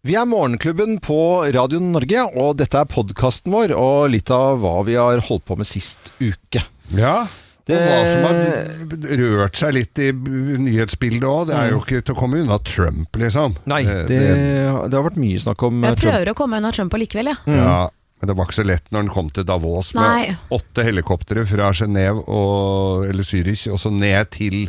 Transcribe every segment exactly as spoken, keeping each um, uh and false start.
Vi er Morgenklubben på Radio Norge, og dette er podcasten vår, og litt av hva vi har holdt på med sist uke. Ja, det... og hva som har rørt seg litt i nyhetsbildet også. Det er jo ikke til å komme unna Trump, liksom. Nei, det, det har vært mye snakk om Jeg Trump. prøver å komme unna Trump allikevel, ja. Mm. Ja, men det var ikke så lett når han kom til Davos med Nei. åtte helikoptere fra Genève og, eller Zürich, og så ned til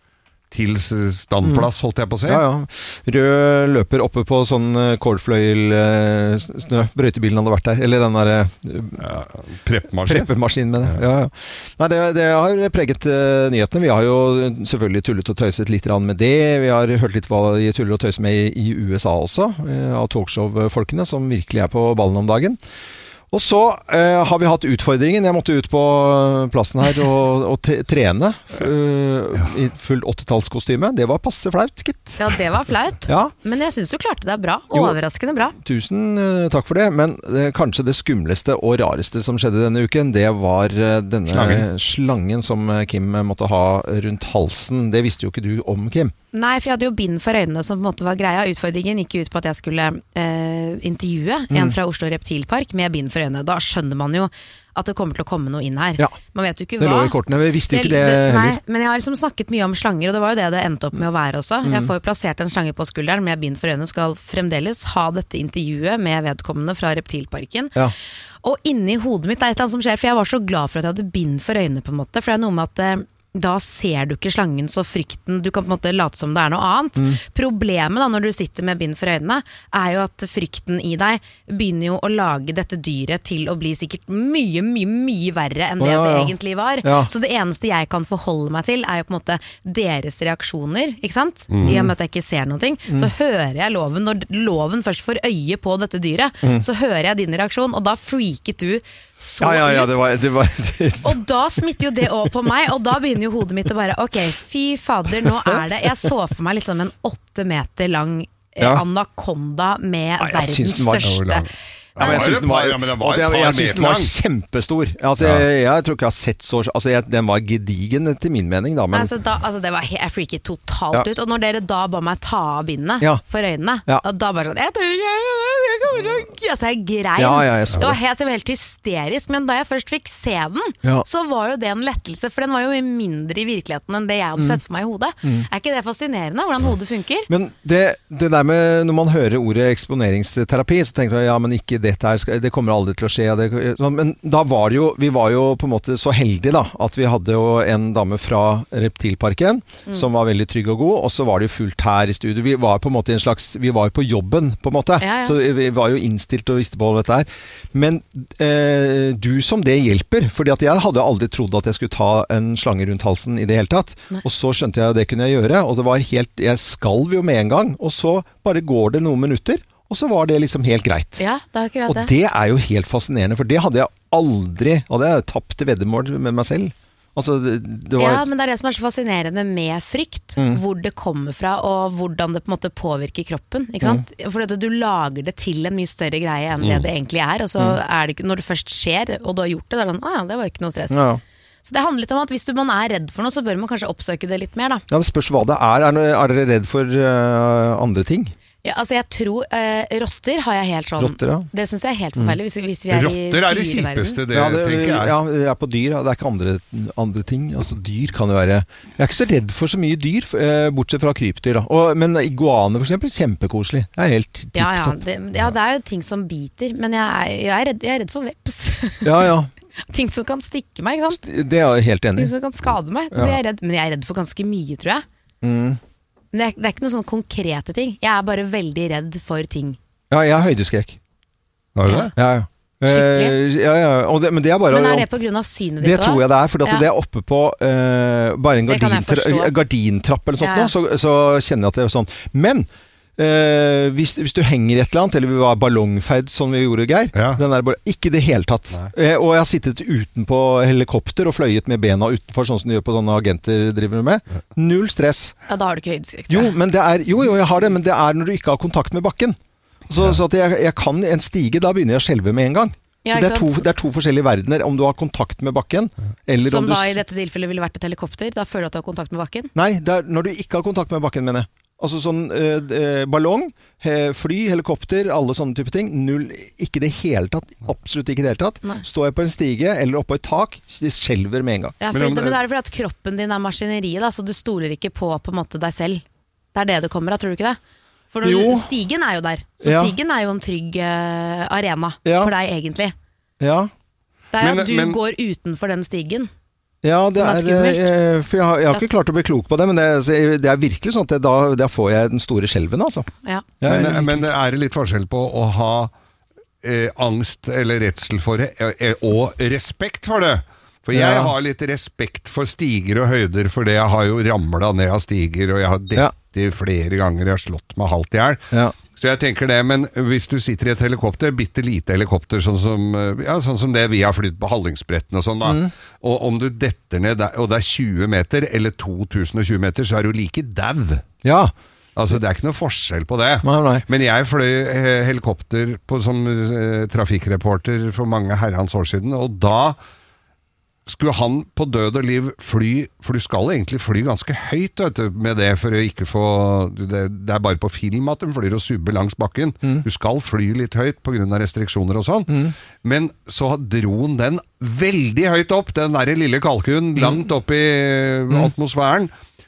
til standplass, holdt jeg på å si. Ja, ja. Rød løper oppe på sånn kålfløyel snø. Brøytebilen hadde vært der. Eller den der ja, preppemaskin. Preppemaskin med det. Ja, ja. Nei, det, det har preget uh, nyhetene. Vi har jo selvfølgelig tullet og tøyset litt med det. Vi har hørt litt hva de tuller og tøyser med i, i U S A også, uh, av talkshow-folkene, som virkelig er på ballen om dagen. Og så uh, har vi hatt utfordringen. Jeg måtte ut på plassen her og, og t- trene uh, ja. i full åttitallskostyme. Det var passe flaut, gitt. Ja, det var flaut. Ja. Men jeg synes du klarte det bra. Jo. Overraskende bra. Tusen uh, takk for det. Men uh, kanskje det skumleste og rareste som skjedde denne uken, det var uh, denne slangen. slangen som Kim måtte ha rundt halsen. Det visste jo ikke du om, Kim. Nei, for jeg hadde jo bind for øynene som på en måte var greia. Utfordringen gikk ut på at jeg skulle eh, intervjue mm. en fra Oslo Reptilpark med bind for øynene. Da skjønner man jo at det kommer til å komme noe inn her. Ja. Man vet jo ikke det hva. Det lå i kortene, vi visste jo ikke det, det heller. Nei, men jeg har liksom snakket mye om slanger, og det var jo det det endte opp med å være også. Mm. Jeg får jo plassert en slange på skulderen med bind for øynene, skal fremdeles ha dette intervjuet med vedkommende fra Reptilparken. Ja. Og inni hodet mitt er et eller annet som skjer, for jeg var så glad for at jeg hadde bind for øynene på en måte, for det er noe med at da ser du ikke slangen, så frykten, du kan på en måte late som det er noe annet. Mm. Problemet da, når du sitter med bind for øynene, er jo at frykten i deg begynner jo å lage dette dyret til å bli sikkert mye, mye, mye verre enn det oh, ja, ja. det egentlig var. Ja. Så det eneste jeg kan forholde meg til er jo på en måte deres reaksjoner, ikke sant? Mm. I og med at jeg ikke ser noe, mm. så hører jeg loven, når loven først får øye på dette dyret, mm. så hører jeg din reaksjon, og da freaket du så ja, ja, ja, ut. Det var, det var, det... Og da smitter jo det over på meg, og da begynner jo hodet mitt å bare, ok, fy fader, nå er det, jeg så for meg liksom en åtte meter lang ja. anakonda med Nei, verdens største. Ja, men jeg synes den var, ja, den var, jeg, jeg synes den var kjempestor. Altså, ja. jeg, jeg tror ikke jeg har sett så altså, jeg, den var gedigen til min mening da, men... altså, da, altså, det var jeg freaket totalt ja. ut. Og når dere da ba meg ta av bindet ja. for øynene, ja. da bare sånn jeg, jeg kommer til å altså, jeg grein ja, ja, jeg det var helt, helt hysterisk. Men da jeg først fikk se den ja. så var jo det en lettelse, for den var jo mindre i virkeligheten enn det jeg hadde sett for meg i hodet. mm. Er ikke det fascinerende, hvordan hodet funker? Men det, det der med når man hører ordet eksponeringsterapi, så tenker jeg, ja, men ikke dette her, det kommer aldri til å skje. Det, men da var det jo, vi var jo på en måte så heldige da, at vi hadde jo en dame fra Reptilparken, mm. som var veldig trygg og god, og så var det jo fullt her i studio. Vi var på en måte en slags, vi var jo på jobben på en måte, ja, ja. så vi var jo innstilt og visste på dette her. Men eh, du som det hjelper, fordi at jeg hadde aldri trodd at jeg skulle ta en slange rundt halsen i det hele tatt, Nei. og så skjønte jeg at det kunne jeg gjøre, og det var helt, jeg skalv jo med en gang, og så bare går det noen minutter, og så var det liksom helt greit. Ja, det er akkurat det. Og det er jo helt fascinerende, for det hadde jeg aldri, hadde jeg tapt veddemål med meg selv. Altså, det, det var... Ja, men det er det som er så fascinerende med frykt, mm. hvor det kommer fra, og hvordan det på en måte påvirker kroppen, ikke sant? Mm. For at du lager det til en mye større greie enn mm. det det egentlig er, og så mm. er det ikke, når det først skjer, og du har gjort det, da er det sånn, ah ja, det var ikke noe stress. Ja. Så det handler litt om at hvis du, man er redd for noe, så bør man kanskje oppsøke det litt mer, da. Ja, det spørs hva det er. Er, er dere redd for uh, andre ting? Ja, altså jeg tror eh, rotter har jeg helt sånn rotter, ja. Det synes jeg er helt forferdelig hvis, hvis vi er rotter i er det kjipeste det, ja, det tenker jeg ja, det er på dyr, det er ikke andre, andre ting altså dyr kan jo være jeg er ikke så redd for så mye dyr eh, bortsett fra krypdyr da. Og, men iguaner for eksempel, kjempekoselig det er helt tipptopp ja, ja, det, ja, det er jo ting som biter men jeg er, jeg er, redd, jeg er redd for veps ja, ja ting som kan stikke meg, ikke sant? Det er jeg helt enig ting som kan skade meg ja. jeg redd, men jeg er redd for ganske mye, tror jeg mm. Men det er, det er ikke noen sånne konkrete ting. Jeg er bare veldig redd for ting. Ja, jeg har høydeskrekk. Har du det? Ja, ja. Skikkelig? Ja, ja. Og det, men det er bare... Men er det på grunn av synet ditt det tror jeg det er, for ja. det er oppe på uh, bare en gardintra- gardintrapp eller sånt ja, ja. Nå, så, så kjenner jeg at det er sånn. Men... Uh, hvis, hvis du henger et eller annet eller vi var ballongfeid som vi gjorde, Geir ja. den er bare, ikke det hele tatt uh, og jeg har sittet utenpå helikopter og fløyet med bena utenfor sånn som de gjør på sånne agenter driver med null stress ja, da har du ikke høydeskrekk jo, men det er, jo, jo, jeg har det men det er når du ikke har kontakt med bakken så, ja. så at jeg, jeg kan en stige da begynner jeg å skjelve med en gang ja, så det er, to, det er to forskjellige verdener om du har kontakt med bakken eller som om du da i dette tilfellet ville vært et helikopter da føler du at du har kontakt med bakken nei, det er når du ikke har kontakt med bakken mener jeg Altså sånn eh, ballong, he, fly, helikopter, alle sånne type ting. Null, ikke det hele tatt. Absolutt ikke det hele tatt. Nei. Står jeg på en stige eller oppå et tak, de skjelver med en gang. Ja, for Men om det, det- men det er fordi at kroppen din er maskineriet, da, så du stoler ikke på på en måte deg selv. Det er det det kommer av, tror du ikke det? For når Jo. du, stigen er jo der. Så Ja. stigen er jo en trygg eh, arena Ja. for deg egentlig. Ja, Det er jo Men- at du men- går utenfor den stigen. ja det Som er er, skummelt. eh, for jeg har, jeg har ikke klart å bli klok på det, men det, så det er virkelig sånn at det, da, da får jeg den store skjelven, altså. Ja. Jeg- Men, men er det litt forskjell på å ha eh, angst eller redsel for det, eh, og respekt for det? For jeg Ja. har litt respekt for stiger og høyder, fordi jeg har jo ramlet ned av stiger, og jeg har Ja. dettet flere ganger, jeg har slått meg halvt i hjel. Ja. Så jeg tenker det, men hvis du sitter i et helikopter, bitte lite helikopter, sånn som, ja, sånn som det vi har flytt på Hallingsbretten og sånn da, Mm. og om du detter ned der, og det er tjue meter, eller to tusen og tjue meter, så er du like dau. Ja. Altså, det er ikke noe forskjell på det. Nei, nei. Men jeg fløy eh, helikopter på, som eh, trafikkreporter for mange herrens år siden, og da skulle han på død og liv fly, for du skal egentlig fly ganske høyt, vet du, med det, for å ikke få, det, det er bare på film at de flyr og subber langs bakken. Mm. Du skal fly litt høyt på grunn av restriksjoner og sånn. Men så dro han den veldig høyt opp, den der lille kalkunen, Mm. langt opp i atmosfæren.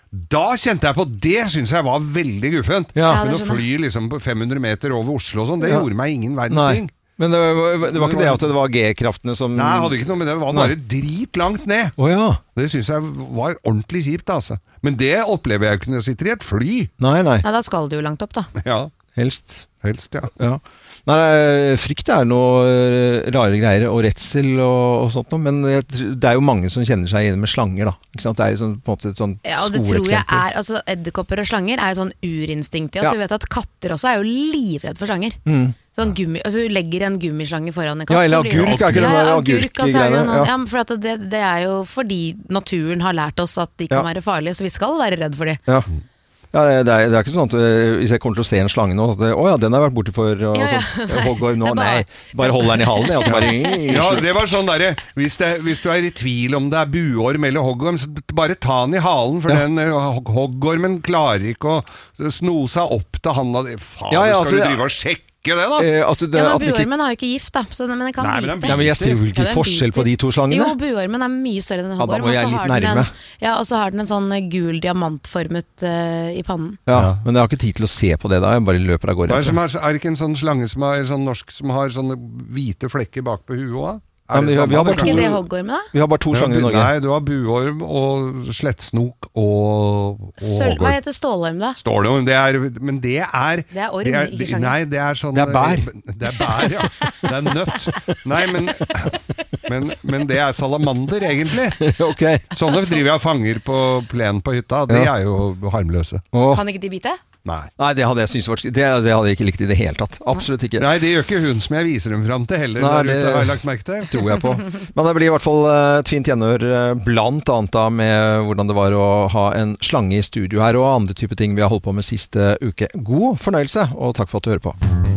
Da kjente jeg på, det synes jeg var veldig guffent. Ja. Ja, Men det å skjønner fly liksom på fem hundre meter over Oslo og sånn, det Ja. gjorde meg ingen verdens Nei. ting. Men det var, det var ikke det at det var G-kraftene som Nei, jeg hadde ikke noe med det, det var bare dritlangt ned. Å ja. Det synes jeg var ordentlig kjipt, altså. Men det opplever jeg jo ikke når jeg sitter i et fly. Nei, nei. Nei, da skal du jo langt opp, da. Ja, Helst. helst, ja. Ja. Nei, frykt er noe eh, rare greier, og redsel og, og sånt noe, men jeg, tr- det er jo mange som kjenner seg igjen med slanger, da. Ikke sant? Det er jo sånn, på en måte et sånn Ja, og det tror jeg skoleeksempel. er, altså Edderkopper og slanger er jo sånn urinstinkt i oss. Ja. Vi vet at katter også er jo livredd for slanger. Mm. Sånn gummi, altså Du legger en gummislange foran en katt. Ja, eller så blir det- agurk, er ikke det ja, der ja, agurk, og så er det jo agurkgreiene? noen, Ja. ja, for at det, det er jo fordi naturen har lært oss at de kan Ja. være farlige, så vi skal være redd for de. Ja. Ja, det, er, det er ikke sånn at øh, hvis jeg kommer til å se en slange nå, så det, å ja, den har jeg vært borti for, og Ja, ja. sånn, Hoggorm nå, Det er bare- nei, bare hold den i halen, jeg, og så bare Ja, det var sånn derre hvis, det- hvis du er i tvil om det er buorm eller hoggorm, så bare ta den i halen, for Ja. den eh, hog- hoggormen klarer ikke å sno seg opp til handa di. Faen, Ja, ja, skal at du det- drive og sjekke det, da? eh, at det, Ja, at men det ikke, Buormen har jo ikke gift, da, så den, men den kan Nei, men den bite. ja, men jeg ser jo ikke Ja, den forskjell på biter. de to slangene. Jo, buormen er mye større enn en Ja, da hoggorm. må jeg og så litt har den en- nærme. Ja, og så har den en sånn eh, gul diamantformet eh, i pannen. Ja, men jeg har ikke tid til å se på det da, jeg bare løper av gårde. Hva er, det som er, er det ikke en sånn slange som er sånn norsk som har sånne hvite flekker bak på huet òg? Ja, men vi har- vi har bare Er to- ikke det hoggormen, da? Vi har bare to slanger i Norge. Nei, du har buorm og slettsnok og, og Sølv, hva hoggorm. heter stålorm, da? Står det jo, det er, men det er Det er orm, ikke slange. Nei, det er sånn Det er bær. Det er bær, ja. Det er nøtt. Nei, men, men, men det er salamander, egentlig. Ok. Sånne driver jeg og fanger på plenen på hytta. De Ja. er jo harmløse. Åh. Kan ikke de bite? Nei. Nei, det hadde jeg syntes var det, det hadde jeg ikke likt i det hele tatt. Absolutt ikke. Nei, det gjør ikke hun som jeg viser dem fram til heller. Nei, der det- ute, har jeg lagt merke til. Tror jeg på. Men det blir i hvert fall eh, et fint gjenhør, eh, blant annet da med hvordan det var å ha en slange i studio her, og andre typer ting vi har holdt på med siste uke. God fornøyelse, og takk for at du hører på.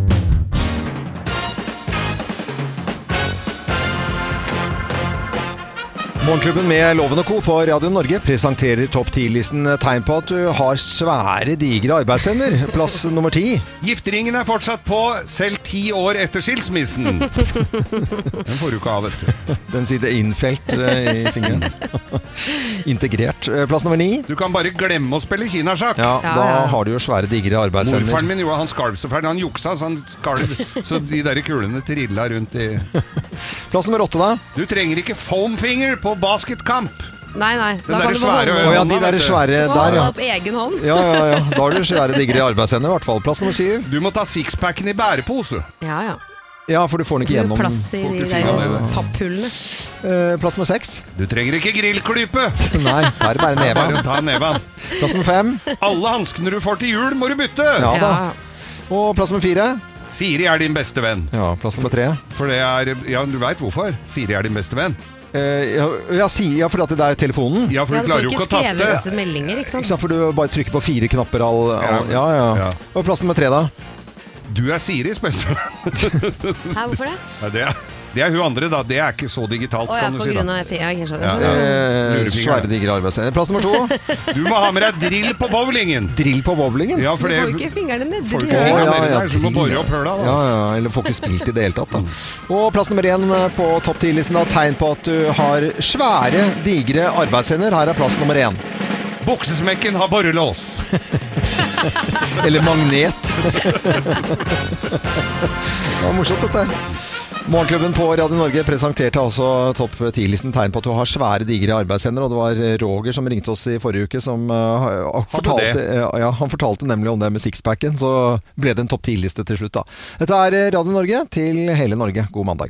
Morgenklubben med Loven og Co. på Radio Norge presenterer topp ti-listen tegn på at du har svære, digre arbeidsender. Plass nummer ti. Gifteringen er fortsatt på, selv ti år etter skilsmissen. Den får du ikke av, vet du. Den sitter innfelt eh, i fingeren. Integrert. Eh, Plass nummer ni. Du kan bare glemme å spille kinasjakk. Ja, Ja, da ja. har du jo svære, digre arbeidsender. Morfaren min gjorde, han skalv så fælt. Han juksa, så han skalv. Så de der kulene trilla rundt i... Plass nummer åtte, da. Du trenger ikke foamfinger på basketkamp. Nei, nei. Den der svære Å ja, de der svære der, ja. opp egen hånd. Ja, ja, ja. Da har du svære, digre arbeidsender, i hvert fall. Plass nummer syv. Du må ta sixpacken i bærepose. Ja, ja. Ja, for du får den ikke Det er gjennom. plass i Får de ikke der fingrene i det. papphullene. Eh, Plass nummer seks. Du trenger ikke grillklype. Nei, da er det bare neva. Bare ta neven. Plass nummer fem. Alle hanskene du får til jul, må du bytte. Ja da. Ja. Og plass nummer fire. Siri er din beste venn. Ja, plass nummer tre. For det er Ja, du veit hvorfor. Siri er din beste venn. Eh, ja, ja, si, ja, for at det er telefonen. Ja, for Ja, du du får klarer jo ikke ikke å skrevet taste. meldinger, ikke Ikke sant? sant, for du bare trykker på fire knapper all, all ja, ja. Ja. Og plass nummer tre, da. Du er Siris beste venn. Hæ, hvorfor det? Ja, det er Det er hun andre da, det er ikke så digitalt, Å, ja, kan du på si grunn da. av F I A, jeg skjønner. Ja, skjønner. ja. Eh, svære digre arbeidsscener. Plass nummer to. Du må ha med deg drill på bowlingen. Drill på bowlingen? Ja, Du for det får jo ikke fingrene nedi. får de ikke gjør fingrene det. Ja, nedi ja, der, så du må drill. bore opp høla da. Ja, ja, eller får ikke spilt i det hele tatt da. Og plass nummer én på topp ti-listen da, tegn på at du har svære, digre arbeidsscener. Her er plass nummer én. Buksesmekken har borrelås. Eller magnet. Det var morsomt dette her. Morgenklubben på Radio Norge presenterte altså topp ti-listen tegn på at du har svære, digre arbeidsscener, og det var Roger som ringte oss i forrige uke som uh, fortalte, uh, ja, han fortalte nemlig om det med sixpacken, så ble det en topp ti-liste til slutt da. Dette er Radio Norge til hele Norge. God mandag.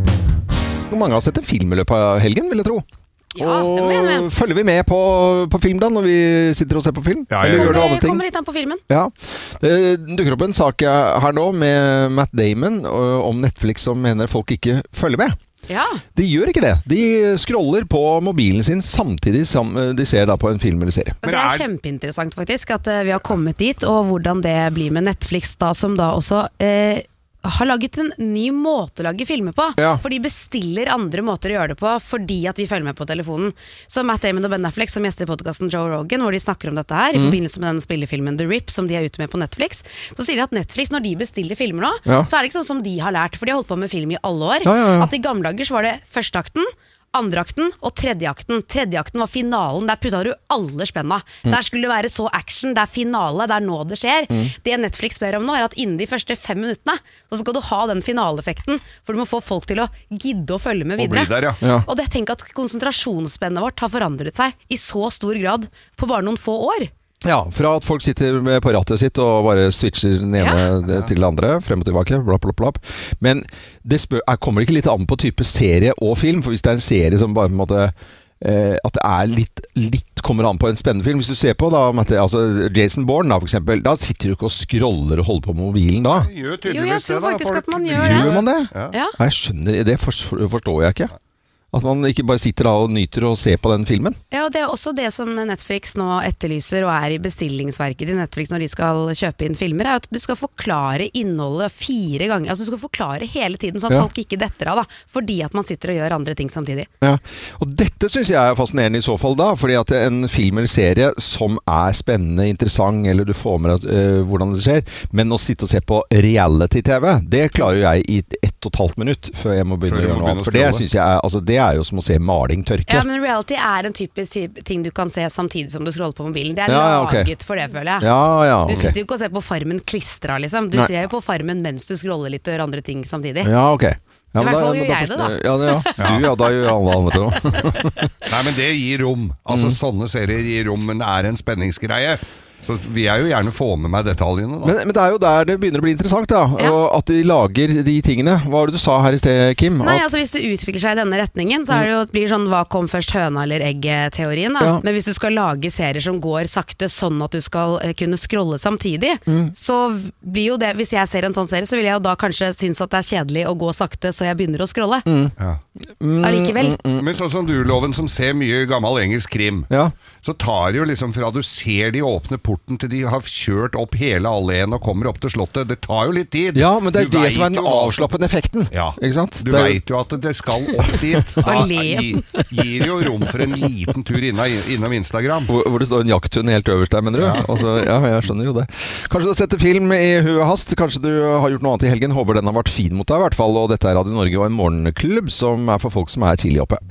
Mange har sett en film i løpet av helgen, vil jeg tro. Ja, det må jeg med. Og følger vi med på, på film da, når vi sitter og ser på film? Ja, ja, ja. Eller gjør du andre Det ting? kommer litt an på filmen. Ja, det dukker opp en sak her nå med Matt Damon og- om Netflix som mener folk ikke følger med. Ja. De gjør ikke det. De scroller på mobilen sin samtidig som de ser da på en film eller serie. Og Men det er er- kjempeinteressant faktisk at eh, vi har kommet dit, og hvordan det blir med Netflix da, som da også eh, har laget en ny måte å lage filmer på. Ja. For de bestiller andre måter å gjøre det på fordi at vi følger med på telefonen. Så Matt Damon og Ben Affleck som gjester i podcasten Joe Rogan, hvor de snakker om dette her, i forbindelse med den spillefilmen The Rip, som de er ute med på Netflix, så sier de at Netflix, når de bestiller filmer nå, Ja. så er det ikke sånn som de har lært, for de har holdt på med film i alle år. Ja, ja, ja. At i gamle dager så var det første akten, andre akten og tredje akten. Tredje akten var finalen, der putta du alle spenna. Der skulle det være så action, det er finale, det er nå det skjer. Det Netflix ber om nå er at innen de første fem minuttene så skal du ha den finaleeffekten, for du må få folk til å gidde å følge med Og bli videre. der, ja. Ja. Og det tenk at konsentrasjonsspennet vårt har forandret seg i så stor grad på bare noen få år. Ja, fra at folk sitter med på rattet sitt og bare switcher den ene til den andre, frem og tilbake, bla bla bla. Men det spør, er, kommer ikke litt an på type serie og film, for hvis det er en serie som bare på en måte eh, at det er litt, litt kommer an på en spennende film. Hvis du ser på da, Mette, altså Jason Bourne da, for eksempel, da sitter du ikke og scroller og holder på med mobilen da. Gjør Jo, jeg tydeligvis tror det, da. faktisk Folk- at man gjør det. Gjør man det? Ja. Ja. Nei, jeg skjønner, det forstår, forstår jeg ikke. At man ikke bare sitter da og nyter og ser på den filmen. Ja, og det er også det som Netflix nå etterlyser og er i bestillingsverket til Netflix når de skal kjøpe inn filmer, er at du skal forklare innholdet fire ganger. Altså du skal forklare hele tiden sånn at Ja. folk ikke detter av da, fordi at man sitter og gjør andre ting samtidig. Ja, og dette synes jeg er fascinerende i så fall da, fordi at en film eller serie som er spennende, interessant, eller du får med deg uh, hvordan det skjer, men å sitte og se på reality-T V, det klarer jeg i ett og et halvt minutt før jeg må begynne Før du å gjøre må noe begynne annet. å For det scrolle. synes jeg er, altså det er jo som å se maling tørke. Ja, men reality er en typisk typ ting du kan se samtidig som du scroller på mobilen. Det er Ja, ja, ok. laget for det, føler jeg. Ja, ja, Du ok. sitter jo ikke og ser på Farmen klistra, liksom. Du Nei. ser jo på Farmen mens du scroller litt og gjør andre ting samtidig. Ja, ok. Ja, I men hvert fall gjør men jeg det, da. forstår- Ja, det- ja. Du, ja, da gjør alle andre det også. Nei, men det gir rom. Altså Mm. sånne serier gir rom, men det er en spenningsgreie. Så vil jeg jo gjerne få med meg detaljene da. Men, men det er jo der det begynner å bli interessant da, Ja. og at de lager de tingene. Hva var det du sa her i sted, Kim? Nei, At- altså Hvis det utvikler seg i denne retningen, så er det jo, blir det sånn hva kom først, høna eller egget-teorien. da Ja. Men hvis du skal lage serier som går sakte, sånn at du skal eh, kunne scrolle samtidig, Mm. så blir jo det, hvis jeg ser en sånn serie, så vil jeg jo da kanskje synes at det er kjedelig å gå sakte, så jeg begynner å scrolle. Ja. Allikevel. Men sånn som du, Loven, som ser mye gammel engelsk krim, Ja. så tar det jo liksom fra du ser de åpne porten til de har kjørt opp hele alleen og kommer opp til slottet, det tar jo litt tid. Ja, men det er Du det vet som er den jo hva som- avslappende effekten. Ja, Ikke sant? du Det er- vet jo at det skal opp dit. Da Alene. gi- gir jo rom for en liten tur innom, innom Instagram. Hvor, hvor det står en jakthund helt øverst der, mener du? Ja. Altså, ja, jeg skjønner jo det. Kanskje du har sett en film i hui og hast. Kanskje du har gjort noe annet i helgen. Håper den har vært fin mot deg i hvert fall. Og dette er Radio Norge og en morgenklubb som er for folk som er tidlig oppe.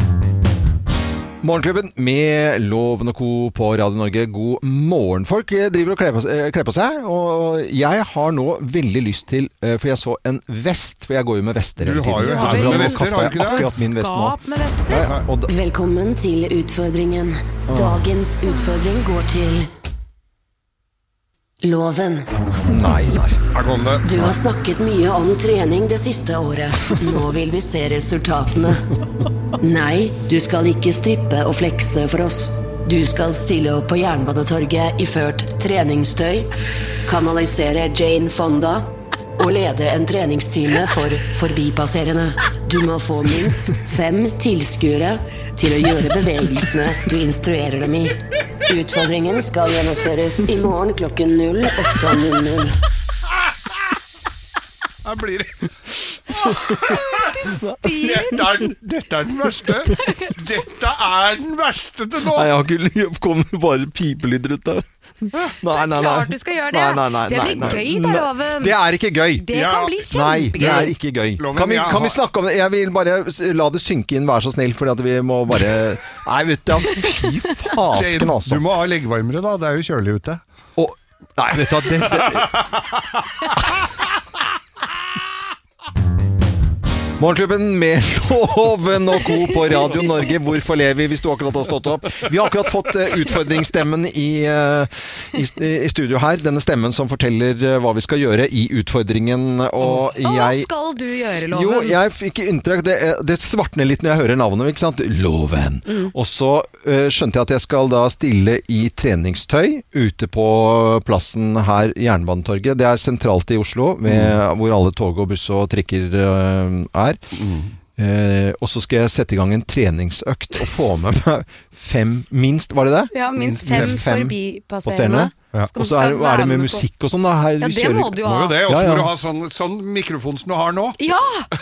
Morgenklubben med Loven og Co. på Radio Norge. God morgen. Folk driver og kler på, eh, kler på seg, og jeg har nå veldig lyst til, eh, for jeg så en vest, for jeg går jo med vester Du hele har tiden. jo har Bortsett jo fra nå vester, kastet har jeg du ikke det? akkurat min vest nå. Skap med vester. Ja, og da, Velkommen til utfordringen. Dagens utfordring går til Loven. nei, nei. Her kom det. Du har snakket mye om trening det siste året. Nå vil vi se resultatene. Nei, du skal ikke strippe og flekse for oss. Du skal stille opp på Jernbanetorget iført treningstøy, kanalisere Jane Fonda og lede en treningstime for forbipasserende. Du må få minst fem tilskuere til å gjøre bevegelsene du instruerer dem i. Utfordringen skal gjennomføres i morgen klokken null åtte null null. Her blir det Dette er, den- dette er den verste. Dette er den verste til nå. Nei, jeg har ikke Det kommer bare pipelyder ut der. Nei, nei, nei. Klart du skal gjøre det. Nei, nei, nei, Det blir nei, nei. gøy, det, Loven. Det er ikke gøy. Det Ja. kan bli Nei, det kjempegøy. er ikke gøy. Loven, Kan vi, jeg kan vi har- snakke om det? Jeg vil bare la det synke inn, vær så snill, fordi at vi må bare Nei, vet du, fy fasken, Jane, altså. du må ha leggvarmere da, det er jo kjølig ute. Og, nei, vet du hva, det, det Morgenklubben med Loven og Co. på Radio Norge. Hvorfor lever vi hvis du akkurat har stått opp? Vi har akkurat fått uh, utfordringsstemmen i, uh, i, i studio her. Denne stemmen som forteller uh, hva vi skal gjøre i utfordringen. Og Hva jeg skal du gjøre, Loven? Jo, jeg fikk inntrykk det, det svartner litt når jeg hører navnet, ikke sant? Loven. Mm. Og så uh, skjønte jeg at jeg skal da stille i treningstøy ute på plassen her i Jernbanetorget. Det er sentralt i Oslo, ved, Mm. hvor alle tog og buss og trikker uh, er. Mm. Eh, og så skal jeg sette i gang en treningsøkt og få med meg fem, minst, var det det? Ja, minst Minst fem, fem forbipasserende. Ja. Skal- Og så er, skal er det være med på- musikk og sånn da. Her, Ja, vi det kjører- må du jo Må ha. jo det, og så Ja, ja. må du ha sånn, sånn mikrofon som du har nå. Ja!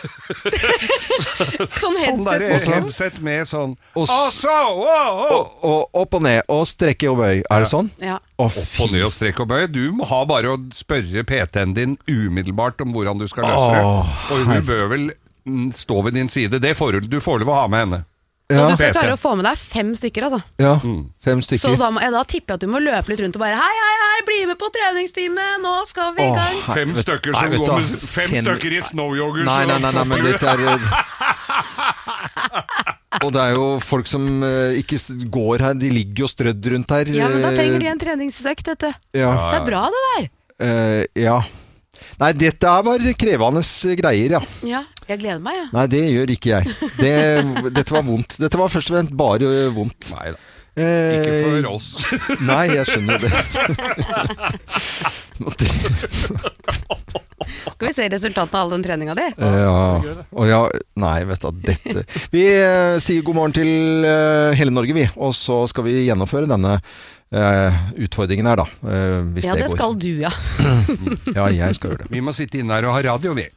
sånn Sånn der headset. også. headset med sånn Og s- Og så, wow, wow. og, og opp og ned, og strekke og bøy. Er det sånn? Ja. Å, Opp og ned og strekk og bøy. Du må ha bare å spørre P T-en din umiddelbart om hvordan du skal løse det. Åh, Og hun bør vel mm, stå ved din side. Det får du, du får lov å ha med henne. Ja, Og du skal P T. klare å få med deg fem stykker, altså. ja. fem Så stykker. da, må, ja, da tipper jeg at du må løpe litt rundt og bare Hei, hei, hei, bli med på treningstime! Nå skal vi i gang! Åh, Fem vet- stykker nei, som vet du går hva, med Fem sen- stykker i snowyoghurt. Nei, nei, nei, nei, men topplue. dette er Og det er jo folk som eh, ikke s- går her, de ligger jo strødd rundt her. Ja, men da trenger de en treningsøkt, vet du. Ja. Det er bra, det der. Eh, ja. Nei, dette er bare krevende greier, ja. Ja, jeg gleder meg, jeg. Nei, det gjør ikke jeg. Det, dette var vondt. Dette var først og fremst bare vondt. Nei da. Eh, Ikke for oss. Nei, jeg skjønner det. Skal vi se resultatet av all den treninga di? Ja, og ja, nei, vet du, dette Vi eh, sier god morgen til eh, hele Norge, vi. Og så skal vi gjennomføre denne eh, utfordringen her, da. eh, hvis Ja, det, det går. skal du, ja. Ja, jeg skal gjøre det. Vi må sitte inne her og ha radio, vi.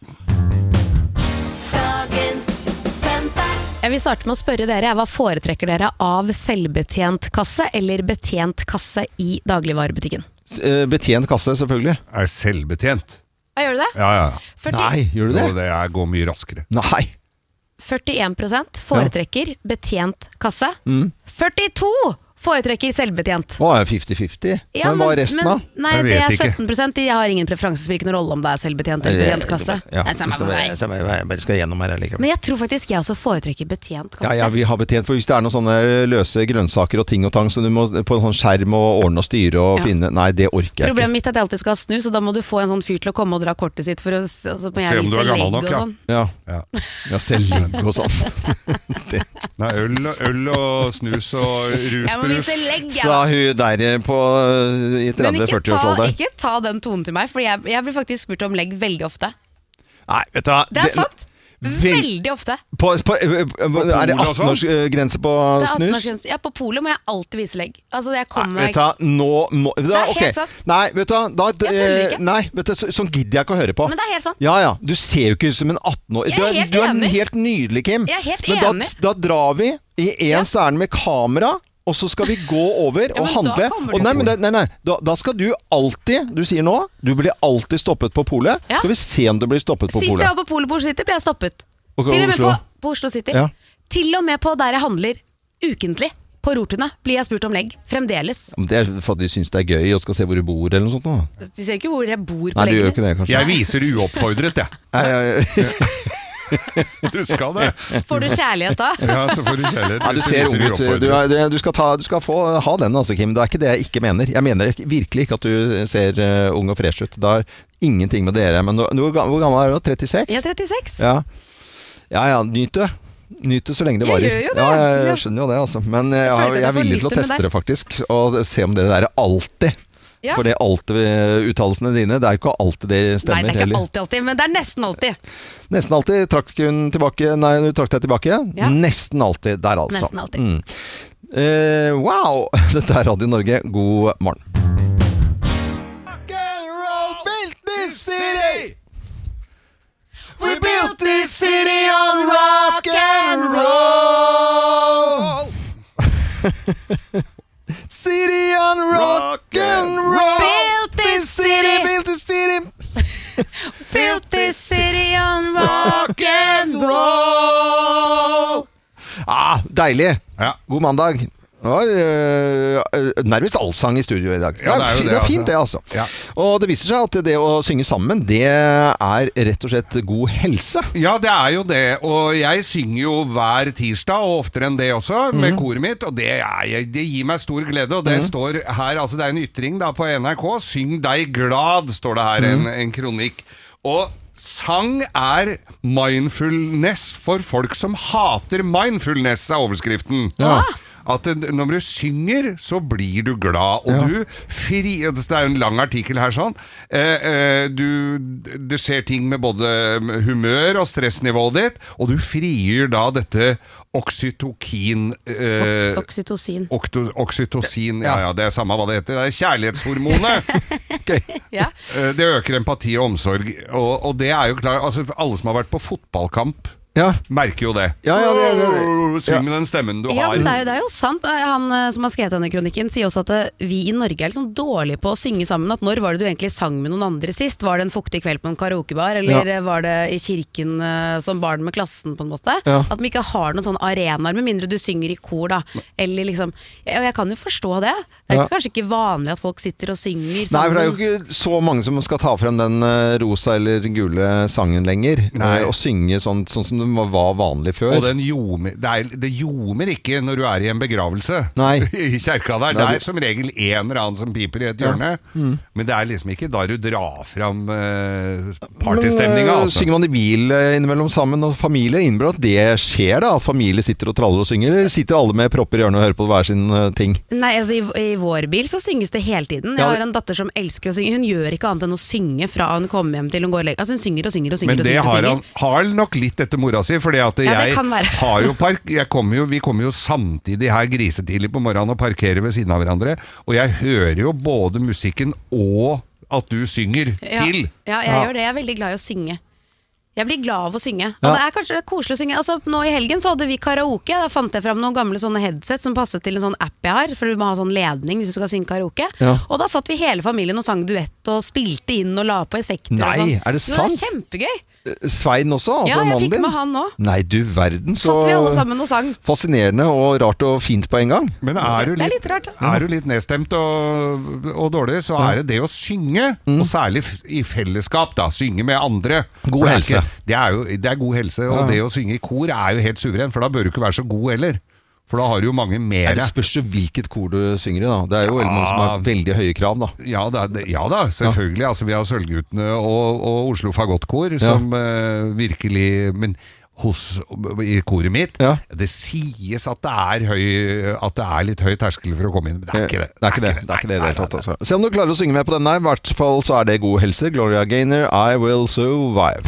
Dagens fun fact. Jeg vil starte med å spørre dere. Hva foretrekker dere av selvbetjent kasse eller betjent kasse i dagligvarebutikken? S- eh, Betjent kasse, selvfølgelig. Er selvbetjent. Hva gjør du det? Ja, ja. førti Nei, gjør du det? Og det er, går mye raskere. Nei. førtien prosent foretrekker betjent kasse. Mm. førtito foretrekker selvbetjent. Å, er femti femti? Ja, men hva er resten, da? Nei, Jeg det vet er ikke. sytten prosent. De har ingen preferanse, spiller ikke noen rolle om det er selvbetjent eller betjent kasse. Ja, Nei, samme så med jeg, meg. så jeg, jeg bare skal gjennom her likevel. Men jeg tror faktisk jeg også foretrekker betjent kasse. Ja, ja, vi har betjent, for hvis det er noen sånne løse grønnsaker og ting og tang, så du må på en sånn skjerm og ordne og styre og Ja. finne. Nei, det orker jeg ikke. Problemet mitt er at jeg alltid skal ha snus, og da må du få en sånn fyr til å komme og dra kortet sitt for å s- altså, må jeg Se om du vise er gammel legg nok, og ja. sånn. Ja, Ja. ja selv legg og sånn. Det Nei, øl, og- øl og snus og Jeg må rusbrus. vise legg, sa ja. hun der på i Men ikke ta, tretti-førti-årsalderen. ikke ta den tonen til meg, for jeg, jeg blir faktisk spurt om legg veldig ofte. Nei, vet du hva. Det er sant! vel- Veldig ofte. På, på, er det Polet og sånn? atten-årsgrense på Det er snus? atten-årsgrense. Ja, på polet må jeg alltid vise legg. Altså, jeg Nei, kommer vet du hva, nå må vet du hva, Det er helt ok. sant. Nei, vet du hva da, Jeg tuller ikke. Nei, vet du, så, sånn gidder jeg ikke å høre på. Men det er helt sant. Ja, ja, du ser jo ikke ut som en atten-år. Jeg er Du er, helt du er enig. helt nydelig, Kim. Jeg er helt Men da, enig. da drar vi i én Ja. særne med kamera. Og så skal vi gå over Ja, og men da handle. kommer Og du nei, på men det, nei, nei. Da, da skal du alltid Du sier nå Du blir alltid stoppet på polet. Ja. Skal vi se om du blir stoppet på Sist jeg polet. var på polet på Oslo City, ble jeg stoppet. Og Til og med Oslo. på, på Oslo City. Ja. Til og med på der jeg handler ukentlig. På Rortuna blir jeg spurt om legg. Fremdeles. Men det er for at de syns det er gøy og skal se hvor du bor, eller noe sånt. Da. De ser ikke hvor jeg bor på Nei, du gjør leggene. ikke det, kanskje. Jeg viser uoppfordret, jeg. Nei, jeg, Du skal det. Får du kjærlighet da? Ja, så får du kjærlighet. Nei, du hvis ser viser ung ut. Du, uoppfordret. er, du, skal ta, du skal få ha den, altså, Kim. Det er ikke det jeg ikke mener. Jeg mener ikke- virkelig ikke at du ser uh, ung og fresh ut. Det har ingenting med dere. Men du, du, hvor gammel er du? trettiseks? Jeg er trettiseks. Ja. ja, ja, nyt det. Nyt det så lenge det Jeg varer. gjør jo det. Ja, jeg, Ja. jeg skjønner jo det, altså. Men jeg, føler jeg, at jeg jeg er får villig til å lytte med teste deg. det, faktisk. Og se om det der er alltid. Ja. For det alltid-uttalelsene dine, det er jo ikke alltid det Nei, stemmer. det er ikke heller. alltid, alltid, men det er nesten alltid. Nesten alltid trakk hun tilbake Nei, hun trakk deg tilbake. Ja. Nesten alltid der, altså. Nesten alltid. Mm. Eh, wow! Dette er Radio Norge. God morgen. We built this city on rock and roll. City on rock and roll. Built this city. Built this city. Built this city on rock and roll. Ah, deilig. Ja. God mandag. Det var øh, nærmest allsang i studio i dag. Ja, det er jo det, det, det er fint det, altså. Ja. Og det viser seg at det å synge sammen, det er rett og slett god helse. Ja, det er jo det. Og jeg synger jo hver tirsdag, og oftere enn det også, med koret mitt. Og det, er, det gir meg stor glede. Og det Mm. står her, altså det er en ytring da på N R K. Syng deg glad, står det her, en, en kronikk. Og sang er mindfulness for folk som hater mindfulness, er overskriften. Ja. At det, når du synger, så blir du glad, og Ja. du fri... Det er jo en lang artikkel her sånn. Eh, eh, du, det skjer ting med både humør og stressnivået ditt, og du frigjør da dette oksytokin... Eh, Oksytocin. okto, oksytocin, ja ja, det er samme hva det heter. Det er kjærlighetshormonet. Okay. Ja. Eh, det øker empati og omsorg, og, og det er jo klart, altså alle som har vært på fotballkamp, Ja. merker jo det. Ja, ja, det- det- Åh, Syng med den stemmen du Ja, har. men det er, jo, det er jo sant. Han eh, som har skrevet denne kronikken sier også at eh, vi i Norge er liksom dårlige på å synge sammen. At når var det du egentlig sang med noen andre sist? Var det en fuktig kveld på en karaokebar, eller Ja. eh, var det i kirken eh, som barn med klassen på en måte? Ja. At vi ikke har noen sånne arenaer, med mindre du synger i kor da. Eller liksom, ja, og jeg kan jo forstå det. Det er Ja. jo kanskje ikke vanlig at folk sitter og synger Nei, for det er jo sammen. ikke så mange som skal ta frem den eh, rosa eller gule sangen lenger. Nei. eh, Og synge sånn, sånn som det var vanlig før. Og den ljomer, det, er, det ljomer ikke når du er i en begravelse. Nei. I kjerka der. Nei, Det du- er som regel en eller annen som piper i et hjørne. Men det er liksom ikke da du drar fram uh, partystemninga, Men, eh, altså. Synger man i bil eh, innimellom sammen, og familie innbør at det skjer da? At familie sitter og traller og synger, eller sitter alle med propper i hjørnet og hører på hver sin eh, ting? Nei, altså i, i vår bil så synges det hele tiden. Jeg Ja, det- har en datter som elsker å synge. Hun gjør ikke annet enn å synge fra hun kommer hjem til hun går og legger. Altså hun synger og synger og synger. Men og det synger, og har, synger. han, har nok litt etter mora si, fordi at Ja, det jeg kan være. har jo park, jeg kommer jo, vi kommer jo samtidig her grisetidlig på morgenen og parkerer ved siden av hverandre, og jeg hører jo både musikken og at du synger Ja. til. Ja, jeg Ja. gjør det. Jeg er veldig glad i å synge. Jeg blir glad av å synge. Og Ja. det er kanskje koselig å synge. Altså, nå i helgen så hadde vi karaoke. Da fant jeg fram noen gamle sånne headset som passet til en sånn app jeg har, for du må ha sånn ledning hvis du skal synge karaoke. Ja. Og da satt vi hele familien og sang duett og spilte inn og la på effekter. Nei, og sånn. er det Jo, det sant? er kjempegøy. Svein også, altså Ja, jeg mannen fikk din? med han nå. Nei, du verden, så Satt vi alle sammen og sang. fascinerende og rart og fint på en gang. Men er du Det er litt, litt rart, da. er du litt nedstemt og, og dårlig, så er det det å synge, og særlig f- i fellesskap, da, synge med andre. God For det er helse. ikke- Det er jo det er god helse, og Ja. det å synge i kor er jo helt suveren, for da bør du ikke være så god heller. For da har du jo mange Nei, mer. det spørs jo hvilket kor du synger i, da. Det er jo veldig mange som har veldig høye krav, da. Ja da, det- ja da, selvfølgelig. Altså, vi har Sølvguttene og, og Oslo Fagottkor som eh, virkelig Men hos, i koret mitt, Ja. det sies at det er høy At det er litt høy terskel for å komme inn, men det er ikke det. Det er ikke det. Det er ikke det i det hele tatt. Altså. Se om du klarer å synge med på den der. I hvert fall så er det god helse. Gloria Gaynor, I Will Survive.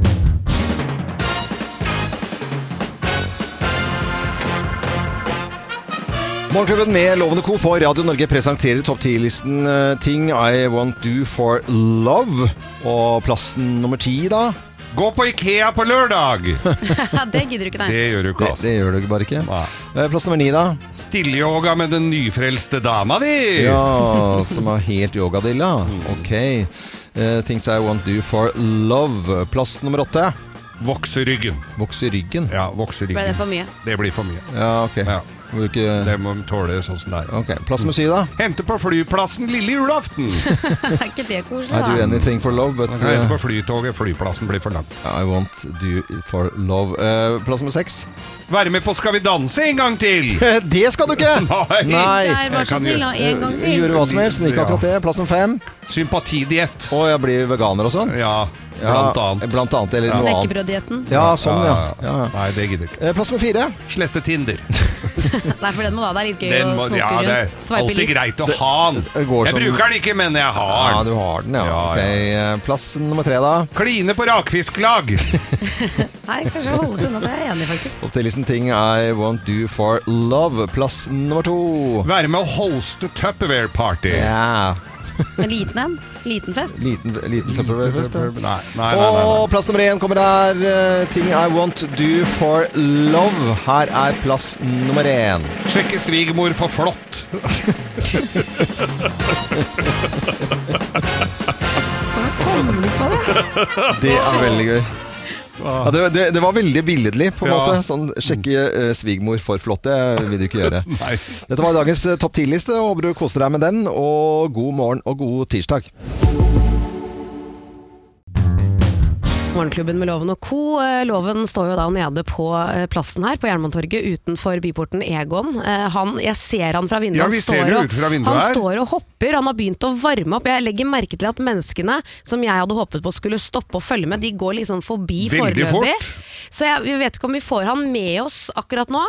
Morgenklubben med Lovende Co. på Radio Norge presenterer topp ti-listen eh, ting I Want Do For Love. Og plassen nummer ti, da? Gå på Ikea på lørdag! det gidder du ikke, nei. Det gjør du ikke, Det, altså. det gjør du bare ikke. Nei. Eh, Plass nummer ni, da? Stilleyoga med den nyfrelste dama di! Ja, som er helt yogadilla. Ok. Eh, things I Want Do For Love. Plass nummer åtte. Vokse ryggen. Vokse ryggen. Ja, vokse Ble det ryggen. for mye? Det blir for mye. Ja, ok. Ja. Må du ikke... Det må tåle sånn som det er. Ok, plass nummer syv, da? Hente på flyplassen lille julaften! Er ikke det koselig, I do da? anything for love, but Man kan hente uh, på flytoget, flyplassen blir for lang. I want do it for love. Eh, plass nummer seks. Være med på Skal vi danse en gang til! Det skal du ikke! Nei. Nei. Nei, vær så kan snill, gjøre- da. En gang til. Gjøre hva som helst, men ikke Ja. akkurat det. Plass nummer fem. Sympatidiett. Og jeg blir veganer og sånn. Ja, Ja, blant annet. Blant annet, eller noe annet. Knekkebrøddietten. Ja, sånn, ja. ja. ja. Nei, det gidder ikke. Eh, Plass nummer fire. Slette Tinder. Nei, for den må da være litt gøy Den å må, snoke ja, det er rundt. Sveipe alltid litt. greit å ha den. det går Jeg som- bruker den ikke, men jeg har Ja, den. du har den, ja. Ja, Ok, eh, plass nummer tre, da. Kline på rakfisklag. Nei, kanskje holde seg unna det. Jeg er enig, faktisk. Opp til listen ting I want do for love. Plass nummer to. Være med å hoste Tupperware-party. Ja. En liten en? Liten fest? Liten, liten Tupperware-fest. Nei, nei, nei, nei, nei. Og plass nummer én kommer her. uh, Thing I Want to Do for Love. Her er plass nummer én. Sjekke svigermor for flott. Hvordan kommer du på det? Det er veldig gøy. Ja, det, det, det var veldig billedlig på en Ja. måte. Sånn, sjekke uh, svigmor for flott. Det vil du ikke gjøre. Nei. Dette var dagens uh, topp ti-liste. Håper du koser deg med den. Og god morgen og god tirsdag. Morgenklubben med Loven og Co. Loven står jo da nede på plassen her på Jernbanetorget utenfor byporten Egon. Han, jeg ser han fra vinduet. Ja, vi han ser står det og, ut fra vinduet han her. står og hopper. Han har begynt å varme opp. Jeg legger merke til at menneskene som jeg hadde håpet på skulle stoppe og følge med, de går liksom forbi Veldig foreløpig. fort. Så jeg, vi vet ikke om vi får han med oss akkurat nå.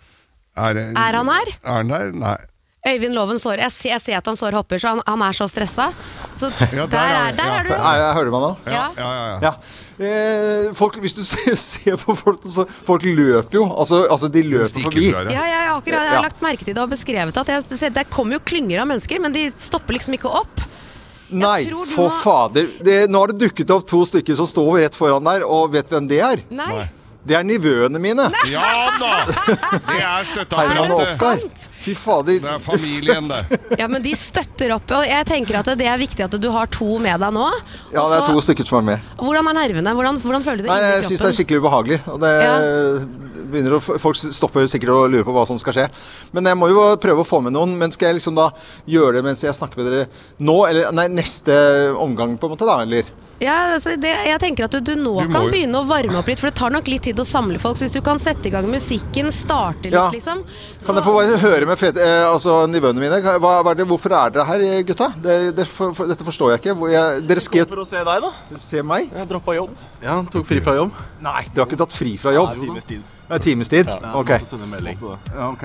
Er, Er han her? Er han der? Nei. Øyvind Loven står, jeg ser, jeg ser at han står og hopper, så han, han er så stresset. Så Ja, der der, er- er, der ja. er du. Nei, jeg hører du meg nå? Ja. Ja, ja, ja. Ja. Eh, folk, hvis du ser, ser på folk, så folk løper jo. Altså, altså de løper Stikker forbi. fra det. Ja, ja, ja, akkurat. Jeg har Ja. lagt merke til det og beskrevet at jeg, ser- det kommer jo klynger av mennesker, men de stopper liksom ikke opp. Nei, tror du for må- fader. Det, nå har det dukket opp to stykker som står rett foran der, og vet hvem det er? Nei, Det er nivøene mine. Ja da! Det er Heiland støtteapparatet. og Oskar. sant? Fy fader. Det er familien, det. ja, men de støtter opp, og jeg tenker at det er viktig at du har to med deg nå. Ja, det er Og to så- stykker som er med. Hvordan er nervene? Hvordan, hvordan føler du det Nei, inni jeg syns det er kroppen? skikkelig ubehagelig. Og det Ja. begynner å, folk stopper jo sikkert og lurer på hva som skal skje. Men jeg må jo prøve å få med noen. Men skal jeg liksom da gjøre det mens jeg snakker med dere nå? Eller nei, neste omgang på en måte da, eller? Ja, altså det, jeg tenker at du, du nå Du må kan jo- begynne å varme opp litt, for det tar nok litt tid å samle folk. Så hvis du kan sette i gang musikken, starte litt, Ja. liksom. Kan jeg få bare høre med fete, eh, altså, nivåene mine? Hva, hva er det, hvorfor er dere her, gutta? Det, det, for, for, dette forstår jeg ikke. Hvor jeg, dere skrev For å se deg, da. Se meg? Jeg droppa jobb. Ja, tok fri fra jobb. Nei, dere har ikke tatt fri fra jobb? En times tid. En times tid? Ja, Ok. måtte sende melding på det. Ja, ok.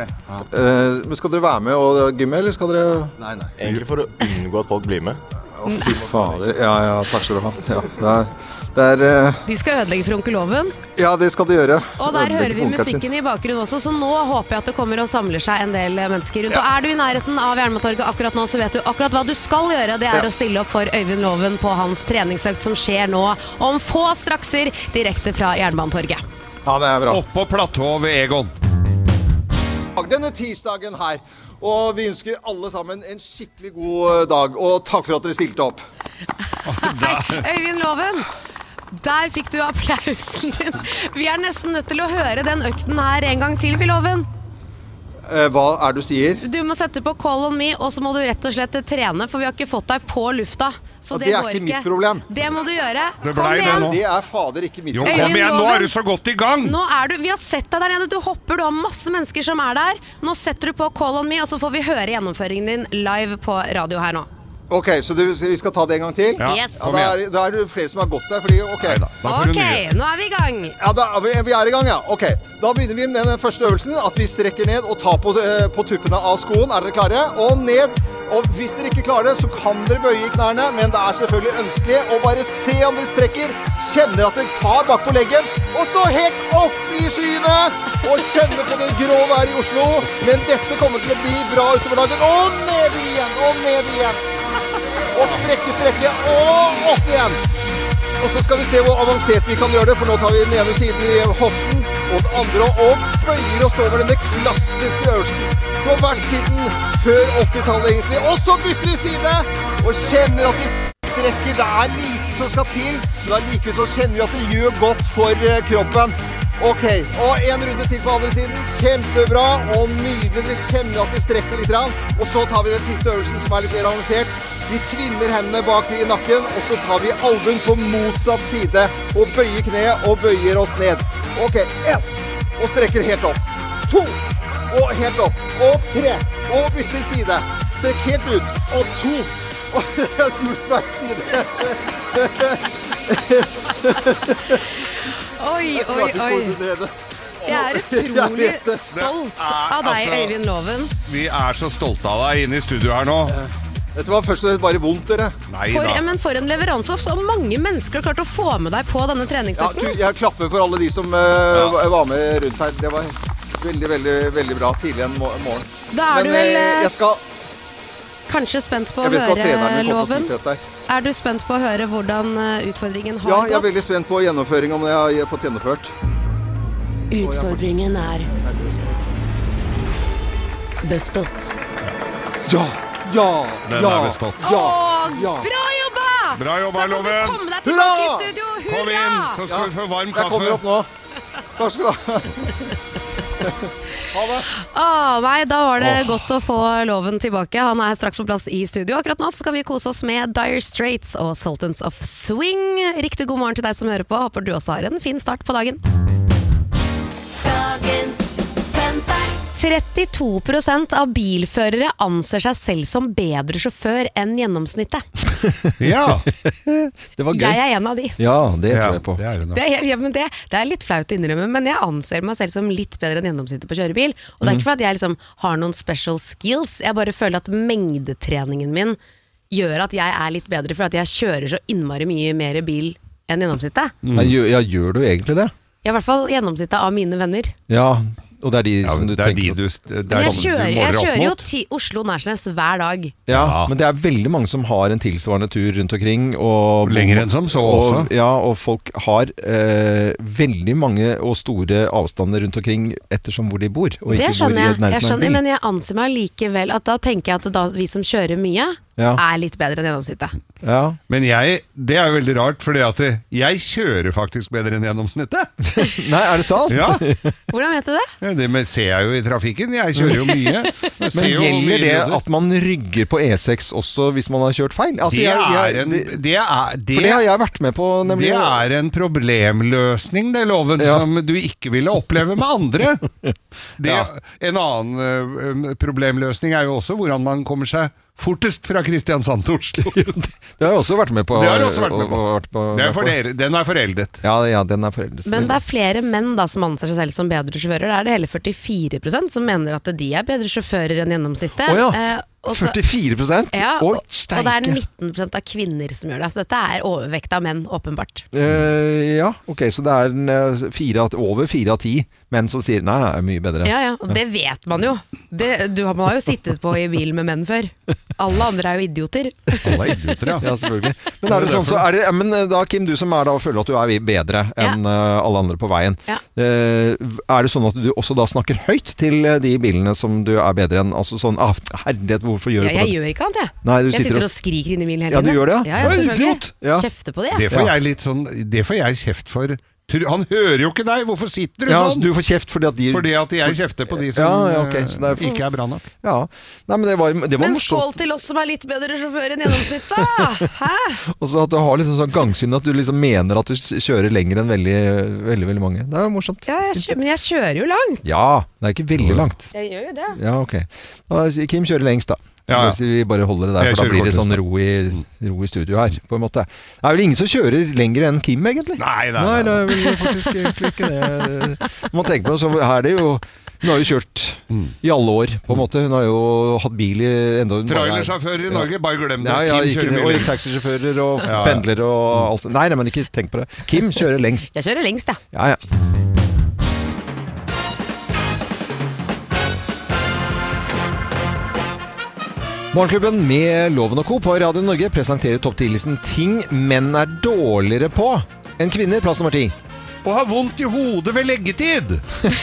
Eh, men skal dere være med og gymme, eller skal dere Nei, nei. Egentlig for å unngå at folk blir med. Å, fy fader. Ja, ja, takk skal du ha. Ja, det er, det er eh, De skal ødelegge for onkel Loven. ja, det skal de gjøre. Og der Ødelegge hører vi for onkelen sin. musikken i bakgrunnen også, så nå håper jeg at det kommer og samler seg en del mennesker rundt. Og er du i nærheten av Jernbanetorget akkurat nå, så vet du akkurat hva du skal gjøre. Det er Ja. å stille opp for Øyvind Loven på hans treningsøkt som skjer nå om få strakser direkte fra Jernbanetorget. Ja, det er bra. Oppå platået ved Egon. Denne tirsdagen her, og vi ønsker alle sammen en skikkelig god dag, og takk for at dere stilte opp. Øyvind Loven, der fikk du applausen din. Vi er nesten nødt til å høre den økten her en gang til, vi Loven. Eh, hva er det du sier? Du må sette på Call on Me, og så må du rett og slett trene, for vi har ikke fått deg på lufta. Så Ja, det, det er går ikke mitt problem. Det må du gjøre. Det Kom blei det igjen. nå. Det er fader ikke mitt Jo, problem. kom Øyvind igjen, nå Loven. er du så godt i gang! Nå er du, vi har sett deg der nede, du hopper, du har masse mennesker som er der. Nå setter du på Call on Me, og så får vi høre gjennomføringen din live på radio her nå. Ok, så du, vi skal ta det en gang til? Ja, Yes. Ja, kom da, igjen. er, da er det flere som har gått der, fordi, ok. Da får du Ok, nye. nå er vi i gang. Ja, da, er vi, vi er i gang, ja. Ok, da begynner vi med den første øvelsen, at vi strekker ned og tar på, eh, på tuppene av skoen. Er dere klare? Og ned. Og hvis dere ikke klarer det, så kan dere bøye i knærne, men det er selvfølgelig ønskelig å bare se om dere strekker, kjenner at dere tar bak på leggen, og så helt opp i skyene, og kjenner på det grå været i Oslo. Men dette kommer til å bli bra utover dagen. Og ned igjen, og ned igjen. Og strekke, strekke, og opp igjen. Og så skal vi se hvor avansert vi kan gjøre det, for nå tar vi den ene siden i hoften, og den andre, og bøyer oss over denne klassiske øvelsen, som har vært siden før åttitallet egentlig. Og så bytter vi side, og kjenner at vi strekker. Det er lite som skal til, men allikevel så kjenner vi at det gjør godt for eh, kroppen. Ok, og en runde til på andre siden. Kjempebra, og nydelig. Dere kjenner at vi strekker litt. Grann. Og så tar vi den siste øvelsen som er litt mer avansert. Vi tvinner hendene bak i nakken, og så tar vi albuen på motsatt side, og bøyer kneet, og bøyer oss ned. Ok, en, og strekker helt opp. To, og helt opp. Og tre, og bytter side. Strekk helt ut. Og to, og to hver side. Oi, oi, oi. Jeg er utrolig stolt av deg, altså- Øyvind Loven. Vi er så stolte av deg inne i studio her nå. Dette var først og fremst bare vondt, dere. Nei For, da. ja, men for en leveranse, og så mange mennesker har klart å få med deg på denne Ja, treningsøkten. tu- jeg klapper for alle de som eh, var med rundt her. Det var veldig, veldig, veldig bra tidlig en mo- morgen. Da er Men du vel eh, eh, jeg skal kanskje spent på å Jeg vet ikke hva høre treneren min kommer til å loven. si til dette her. Er du spent på å høre hvordan eh, utfordringen har Ja, gått? jeg er veldig spent på gjennomføring, om jeg har fått gjennomført. Utfordringen er bestått. Ja! Ja! Den ja, er bestått. Ja! Åh, ja. bra jobba! Bra jobba, Da kan du Loven. komme deg tilbake i Hurra! studio. Hurra! Kom inn, så skal vi få varm Jeg kommer kaffe. opp nå. Takk skal du ha. Ha det. Åh, nei, da var det godt å få Loven tilbake. Han er straks på plass i studio. Akkurat nå så skal vi kose oss med Dire Straits og Sultans of Swing. Riktig god morgen til deg som hører på. Håper du også har en fin start på dagen. Dagens fun fact. trettito prosent av bilførere anser seg selv som bedre sjåfør enn gjennomsnittet. Ja, Det var gøy. Jeg er en av de. Ja, det ja tror jeg på. det er det nå. Det er, ja, men det, det er litt flaut å innrømme, men jeg anser meg selv som litt bedre enn gjennomsnittet på kjørebil. Og det er ikke for at jeg liksom har noen special skills, jeg bare føler at mengdetreningen min gjør at jeg er litt bedre, for at jeg kjører så innmari mye mer bil enn gjennomsnittet. Nei, gjør, ja, gjør du egentlig det? I hvert fall gjennomsnittet av mine venner. Ja, og det er de Ja, som du det er de tenker du, på. det er Jeg sånn kjører, du jeg måler opp kjører jo mot. til Oslo-Nærsnes hver dag. Ja, Ja. men det er veldig mange som har en tilsvarende tur rundt omkring. Og, Lenger enn som så og, også. Ja, og folk har eh, veldig mange og store avstander rundt omkring ettersom hvor de bor. Og Det ikke hvor skjønner i jeg, jeg nærheten av skjønner, bil. men jeg anser meg likevel at da tenker jeg at da, vi som kjører mye, Ja. er litt bedre enn gjennomsnittet. Ja. Men jeg, det er jo veldig rart, fordi at jeg kjører faktisk bedre enn gjennomsnittet. Nei, er det sant? Ja, Hvordan vet du det? ja, det men ser jeg jo i trafikken. Jeg kjører jo mye. Jeg Men ser jo hvor mye gjelder det lyder. at man rygger på E seks også hvis man har kjørt feil? Altså, det, jeg- jeg- er en, det, det, er, det, for det har jeg vært med på, nemlig. det er en problemløsning, det loven, Ja. som du ikke ville oppleve med andre. Det, Ja. En annen ø, problemløsning er jo også hvordan man kommer seg fortest fra Kristiansand til Oslo. Det har jeg også vært med på. Det har jeg også vært med på. og- og vært på- Det er for dere, den er foreldet. Ja, ja, den er foreldet. Men det er flere menn da som anser seg selv som bedre sjåfører. Det er det hele førtifire prosent som mener at de er bedre sjåfører enn gjennomsnittet. Å ja, Eh, og så- førtifire prosent? ja, Oi, og, og det er steike. nitten prosent av kvinner som gjør det. Så dette er overvekt av menn, åpenbart. Eh, ja, ok, så det er en, eh, fire, av- over fire av ti menn som sier nei, det er mye bedre. Ja, ja, og det vet man jo. Det, du har- man har jo sittet på i bil med menn før. Alle andre er jo idioter. Alle er idioter, ja. Ja, selvfølgelig. Men er det sånn, så er det, ja, men eh, da, Kim, du som er da og føler at du er bedre enn eh, alle andre på veien. Ja. Eh, er det sånn at du også da snakker høyt til eh, de bilene som du er bedre enn? Altså sånn, ah, herlighet, hvorfor gjør Ja, du på jeg det? gjør ikke annet, jeg. Nei, du Jeg sitter og skriker inn i bilen hele Ja, tiden. du gjør det, ja? Ja, ja, Oi, selvfølgelig. idiot! Ja. Kjefter på det, Det jeg. får Ja. jeg litt sånn Det får jeg kjeft for. Tr- Han hører jo ikke deg! Hvorfor sitter du Ja, sånn? du får kjeft fordi at de Fordi at jeg kjefter på de som Ja, ja, ok, eh, så det er- ikke er bra nok. Ja. Nei, men det var, det var Men morsomt. skål til oss som er litt bedre sjåfør enn gjennomsnittet! Hæ? Og så at du har liksom sånn gangsyn at du liksom mener at du s- kjører lenger enn veldig, veldig, veldig mange. Det er jo morsomt. Ja, jeg kjø- men jeg kjører jo langt. Ja, det er ikke veldig langt. Jeg gjør jo det. Ja, ok. Da, Kim kjører lengst, da. Ja, ja. Hvis Vi bare holder det der, Jeg for da kjører blir det kortest, sånn da. ro i, ro i studio her, på en måte. Det er vel ingen som kjører lenger enn Kim, egentlig? Nei, nei, Nei, nei. det er vel faktisk egentlig ikke det. Når man tenker på det, så er det jo Hun har jo kjørt i alle år, på en måte. Hun har jo hatt bil i enda Trailersjåfører i Norge, bare glem det. Ja, ja, Kim ikke, kjører og bil. taxisjåfører og Ja, ja. pendlere og alt. Nei, nei, men ikke tenk på det. Kim kjører lengst. Jeg kjører lengst, jeg. Ja, ja. Morgenklubben med Loven og Co. på Radio Norge presenterer topp ti-listen ting menn er dårligere på enn kvinner. Plass nummer ti. Og har vondt i hodet ved leggetid!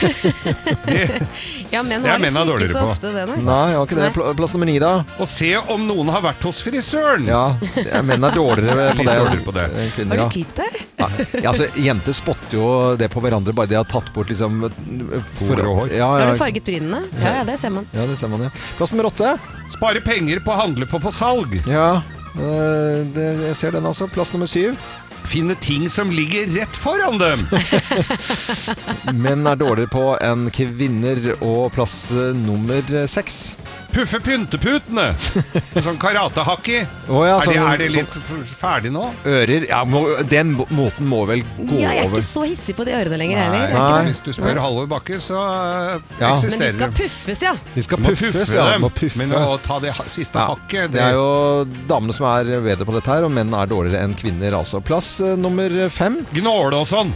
Ja, menn Ja, har menn er liksom ikke dårligere så på. ofte det, nei. Nei, jeg har ikke det. Nei. Pl- Plass nummer ni, da. Og se om noen har vært hos frisøren! Ja, ja, menn er dårligere på Litt det. dårligere på det. enn kvinner, Har ja. du klippet deg? Ja, ja, altså, jenter spotter jo det på hverandre, bare de har tatt bort liksom Hår og hår. Ja, ja, Har du ikke sant? farget brynene? Ja, ja, det ser man. Ja, det ser man, ja. Plass nummer åtte. Spare penger på å handle på på salg. Ja, øh, det, jeg ser den altså. Plass nummer syv. Finne ting som ligger rett foran dem. Menn er dårligere på enn kvinner. Og plass øh, nummer seks. Puffe pynteputene. En sånn karatehakki. Å ja, er, det, sånn- er det litt f- ferdig nå? Ører, ja, må, den må- måten må vel gå Ja, jeg er over. ikke så hissig på de ørene lenger Nei, heller. Jeg er ikke det. Hvis du spør Halvor Bakke, så eh, Ja. Men de eksisterer skal det. puffes, ja. De skal Må puffes, puffe ja. dem. Må puffe. Men å ta det ha- siste Ja, hakket det er jo damene som er bedre på dette her, og menn er dårligere enn kvinner. Altså. Plass øh, nummer fem. Gnåle og sånn.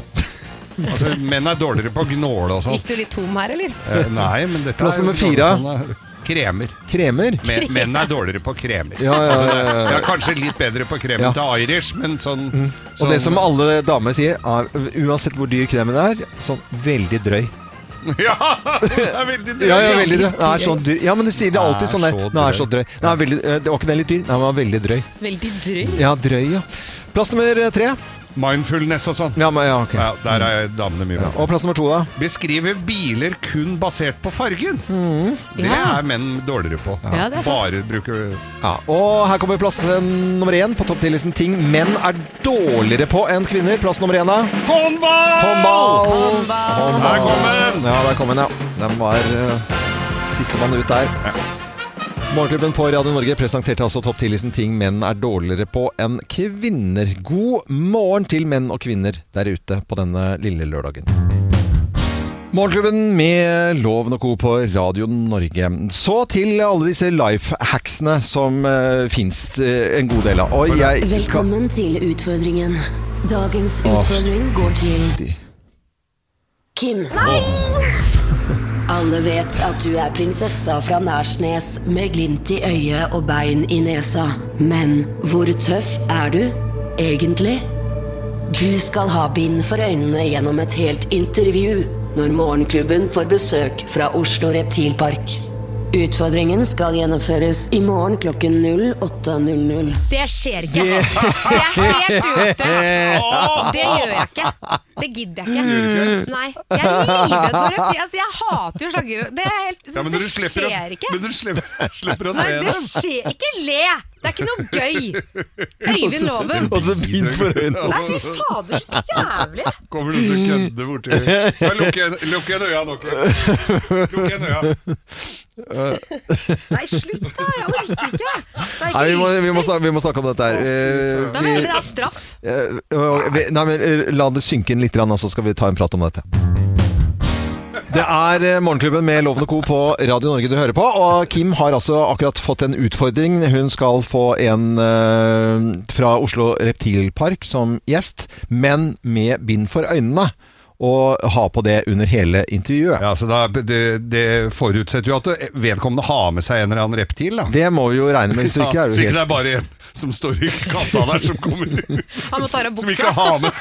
Altså, menn er dårligere på gnåle og sånn. Gikk du litt tom her, eller? Eh, nei, men dette Plass er jo nummer fire. gnåle og sånn, eh. Kremer. Kremer? Men, menn er dårligere på kremer. Ja, ja, ja, ja. Altså, jeg er kanskje litt bedre på kremen Ja. til Irish, men sånn, Mm. sånn Og det som alle damer sier, er, uansett hvor dyr kremen er, sånn veldig drøy. Ja, det er veldig drøy. Ja, ja, veldig drøy. Den er sånn dyr. Ja, men det sier det alltid Er sånn der. så Den er så drøy. Den er veldig, det var ikke den litt dyr? Nei, den var veldig drøy. Veldig drøy. Ja, drøy, ja. Plass nummer tre. Mindfulness og sånn. Ja, men, ja, ok. Ja, der er damene mye Ja. bedre. Og plass nummer to, da? Beskriver biler kun basert på fargen. Det Ja. er menn dårligere på. Ja, det er sant. Bare bruker Ja. Og her kommer plass eh, nummer én på topp ti-listen. Ting menn er dårligere på enn kvinner. Plass nummer én, da. Håndball! Håndball! Her kommer den! Ja, der kom den, ja. Den var uh, sistemann ut der. Morgenklubben på Radio Norge presenterte altså topp ti-listen ting menn er dårligere på enn kvinner. God morgen til menn og kvinner der ute på denne lille lørdagen. Morgenklubben med Loven og Co. på Radio Norge. Så til alle disse life-hacksene som uh, finnes uh, en god del av. Og jeg skal... Velkommen til utfordringen. Dagens utfordring går til Kim. Alle vet at du er prinsessa fra Nærsnes med glimt i øyet og bein i nesa. Men hvor tøff er du, egentlig? Du skal ha bind for øynene gjennom et helt intervju når Morgenklubben får besøk fra Oslo Reptilpark. Utfordringen skal gjennomføres i morgen klokken null åtte null null. Det skjer ikke. Det er helt uaktuelt. Det gjør jeg ikke. Det gidder jeg ikke. Nei, jeg er livredd for reptil. Altså, jeg hater jo slanger. Det er helt, Ja, men det dere slipper å- skjer ikke. Men dere slipper, slipper å se Nei, det dem. skjer ikke. Le! Det er ikke noe gøy. Øyvind Loven. Og så bind for øynene. Nei, fy fader, så jævlig. Kommer du til å kødde borti Bare Lukk igjen lukk igjen øya nå. Lukk igjen øya. Nei, slutt da, jeg orker ikke. Det er Nei, vi må, vi, må ikke snakke, vi må snakke om dette her. Eh, Da vil dere ha straff. eh, eh, vi- Nei, men eh, la det synke inn litt, og så skal vi ta en prat om dette. Det er eh, Morgenklubben med Loven og Co. på Radio Norge du hører på, og Kim har altså akkurat fått en utfordring. Hun skal få en eh, fra Oslo Reptilpark som gjest, men med bind for øynene. Og ha på det under hele intervjuet. Ja, så da, det, det forutsetter jo at vedkommende har med seg en eller annen reptil, da. Det må vi jo regne med, hvis du ikke er så jo ikke det helt... er bare en som står i kassa der som kommer Han må ta av som ikke buksa. har med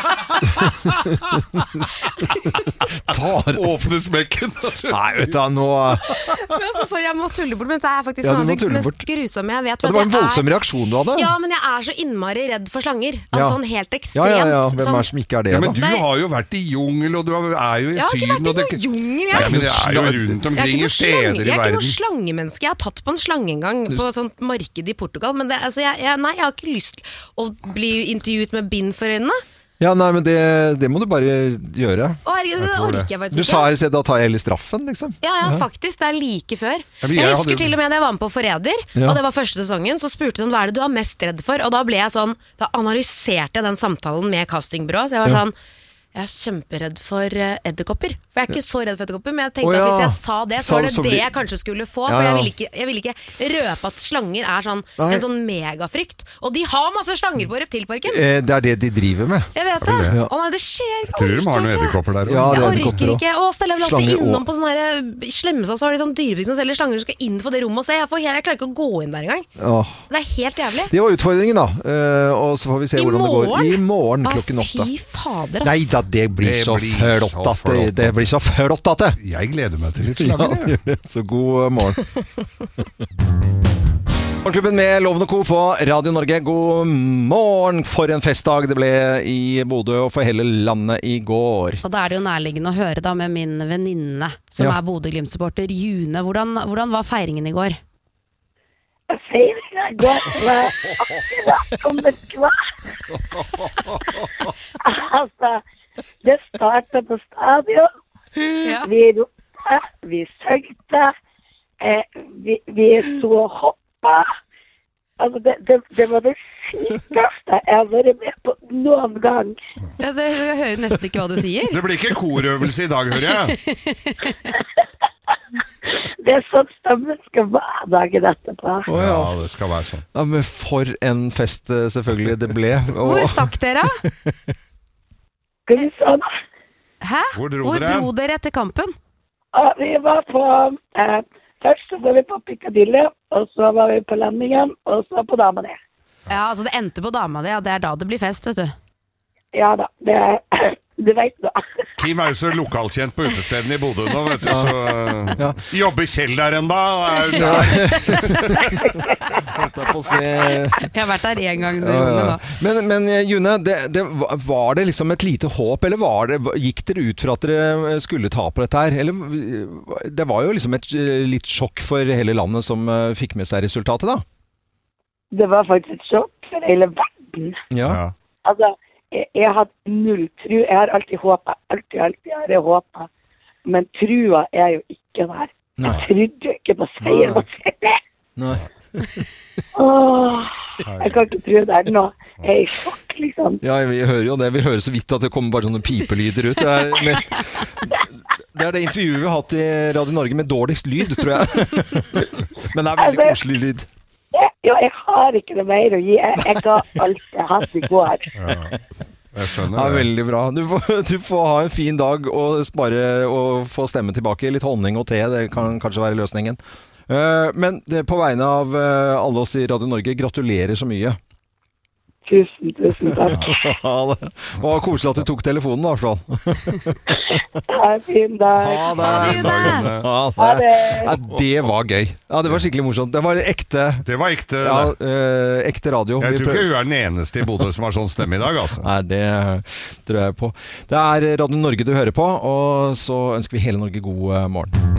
Tar... åpne smekken. Nei, vet du, nå... Men altså, sorry, jeg må tulle bort, men det er faktisk Ja, du noe må av det tulle mest bort. grusomme jeg vet. Ja, det var en Jeg er- voldsom reaksjon du hadde. Ja, men jeg er så innmari redd for slanger. Altså Ja. sånn helt Ja, ekstremt. ja, ja. Hvem sånn- er det som ikke er det, Ja, da? men du Nei. har jo vært i jungel, og du er jo i Jeg har ikke Syden. vært i og det- noen jungel, Ja, jeg. men det er jo rundt Jeg er omkring ikke i noe steder slange- i jeg er ikke noe verden. slangemenneske. Jeg har tatt på en slange en gang på et sånt marked i Portugal. Men det, altså, jeg, jeg, nei, jeg har ikke lyst til å bli intervjuet med bind for øynene. Ja, nei, men det, det må du bare gjøre. Å, herregud, det orker jeg faktisk Du ikke. sa her i sted, da tar jeg heller straffen, liksom. Ja, ja, faktisk. Det er like før. Ja, men jeg jeg husker hadde jo- til og med da jeg var med på Forræder, Ja. og det var første sesongen, så spurte de hva er det du er mest redd for, og da ble jeg sånn, da analyserte jeg den samtalen med castingbyrået, så jeg var Ja. sånn, jeg er kjemperedd for uh, edderkopper. For jeg er ikke så redd for edderkopper, men jeg tenkte Å, ja. at hvis jeg sa det, så Sa- var det så det blir- jeg kanskje skulle få. Ja, For ja. jeg ville ikke, jeg ville ikke røpe at slanger er sånn, Nei. en sånn megafrykt. Og de har masse slanger på reptilparken. Eh, det er det de driver med. Jeg vet det. Ja. Å nei, det skjer ikke. Tror du de har orker noen ikke. edderkopper der også? Ja, det Jeg er orker edderkopper også. ikke. Og Stella vil alltid Slanger innom og- på sånne her, i Slemmestad så har de sånn dyrebutikk som selger slanger. Du skal inn på det rommet og se. Jeg, får, helt- jeg klarer ikke å gå inn der engang. Åh. Det er helt jævlig. Det var utfordringen, da. Eh, og så får vi se I hvordan det går. morgen? I morgen Å, klokken åtte. fy fader, ass. Nei da, det blir Det så blir flott så at det, flott. det blir så flott at det. Jeg gleder meg til litt Ja, slanger. det gjør det. Så god morgen. Morgenklubben med Loven og Co. på Radio Norge. God morgen! For en festdag det ble i Bodø og for hele landet i går. Og da er det jo nærliggende å høre da med min venninne, som Ja. er Bodø-Glimt-supporter, June. Hvordan, hvordan var feiringen i går? Feiringen går var akkurat som det var. Altså, det startet på stadion. Ja. Vi ropte, vi søgte, eh, vi, vi sto og hoppa. Altså, det, det, det var det sykeste jeg har vært med på noen gang. Jeg, jeg hører nesten ikke hva du sier. Det blir ikke korøvelse i dag, hører jeg. Det er sånn stemmen skal være dagen etterpå. Å, ja. Ja, det skal være sånn. Ja, men for en fest eh, selvfølgelig det ble. Og, Hvor stakk dere? Skal vi se da? Hæ? Hvor dro Hvor dere? dro dere etter kampen? Og vi var på eh, Først så var vi på Piccadilly, og så var vi på landingen, og så på Dama ned. Ja, altså det endte på dama di, ja, det er da det blir fest, vet du. Ja da, det er, du vet da. Kim er jo så lokalkjent på utestedene i Bodø nå, vet du, så Ja. jobber Kjell der enda. Er Ja. der. Holdt jeg på å se. Jeg har vært der en gang. Ja, ja, ja. Men, men June, det, det, var det liksom et lite håp, eller var det, gikk dere ut for at dere skulle ta på dette her? Eller, det var jo liksom et litt sjokk for hele landet som fikk med seg resultatet da? Det var faktisk et sjokk for hele verden. Ja. Ja. Altså, jeg, jeg har null tru. Jeg har alltid håpet, alltid, alltid har jeg håpet. Men trua er jo ikke der. Nei. Jeg trodde ikke på seier. Nei. Åh, jeg kan ikke tro det er nå. Jeg er i sjokk, liksom. Ja, vi hører jo det. Vi hører så vidt at det kommer bare sånne pipelyder ut. Det er, mest, det er det intervjuet vi har hatt i Radio Norge med dårligst lyd, tror jeg. Men det er veldig koselig lyd. Jeg, ja, jeg har ikke det mer å gi. Jeg, jeg ga alt jeg hadde i går. Ja. Jeg skjønner Ja, det. veldig bra. Du får, du får ha en fin dag og spare og få stemme tilbake. Litt honning og te, det kan kanskje være løsningen. Uh, men det, på vegne av uh, alle oss i Radio Norge, gratulerer så mye. Tusen, tusen takk. Ja, det var koselig at du tok telefonen, da, Arsdal. Ha en fin dag. Ha det. Ha det, June. Ja, Ha det, det. ja, det var gøy. Ja, det var skikkelig morsomt. Det var ekte, Det var ekte. ja, det. uh, ekte radio. Jeg Vi tror prøver- ikke hun er den eneste i Bodø som har sånn stemme i dag, altså. Nei, det tror jeg på. Det er Radio Norge du hører på, og så ønsker vi hele Norge god uh, morgen.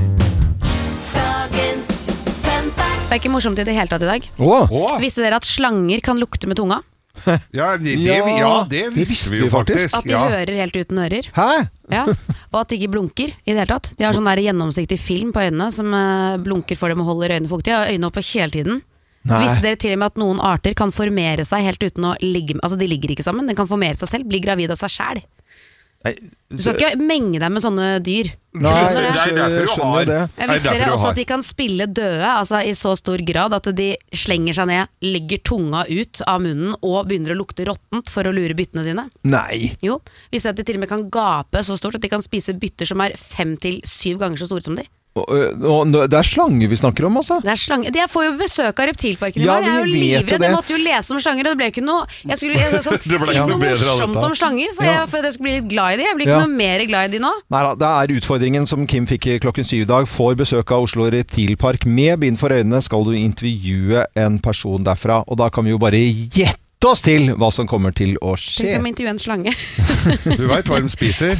Dagens fun fact. Det er ikke morsomt i det hele tatt i dag. Åh! Åh, Visste dere at slanger kan lukte med tunga? ja, det, det, Ja, ja, det det visste visste vi jo vi faktisk. faktisk. At de Ja. hører helt uten ører. Hæ? Ja. Og at de ikke blunker i det hele tatt. De har sånn der gjennomsiktig film på øynene som eh, blunker for dem og holder øynene fuktige. Og øynene oppe hele tiden. Nei. Visste dere til og med at noen arter kan formere seg helt uten å ligge. Altså de ligger ikke sammen, den kan formere seg selv, bli gravid av seg sjæl. Nei, Du skal ikke menge deg med sånne dyr. Nei, Skjønner det det? er derfor du skjønner har- det. Jeg Nei, visste derfor dere du også har- at de kan spille døde, altså i så stor grad at de slenger seg ned, legger tunga ut av munnen og begynner å lukte råttent for å lure byttene sine. Nei. Jo, visste dere at de til og med kan gape så stort at de kan spise bytter som er fem til syv ganger så store som de. Og, og, det er slanger vi snakker om, altså. Det er slange. De får jo besøk av reptilparken i Ja, morgen. Jeg er jo vi vet jo livredd. det. Jeg måtte jo lese om slanger, og det ble ikke noe Jeg skulle jeg, sånn, Det ble si ikke noe noe bedre av morsomt dette. om slanger, så Ja. jeg, for at jeg skulle bli litt glad i de. Jeg blir ikke Ja. noe mer glad i de nå. Neida, det er utfordringen som Kim fikk klokken syv i dag. Får besøk av Oslo Reptilpark med bind for øynene, skal du intervjue en person derfra. Og da kan vi jo bare gjette oss til hva som kommer til å Tenk skje. som å intervjue en slange. Du vet hva de spiser?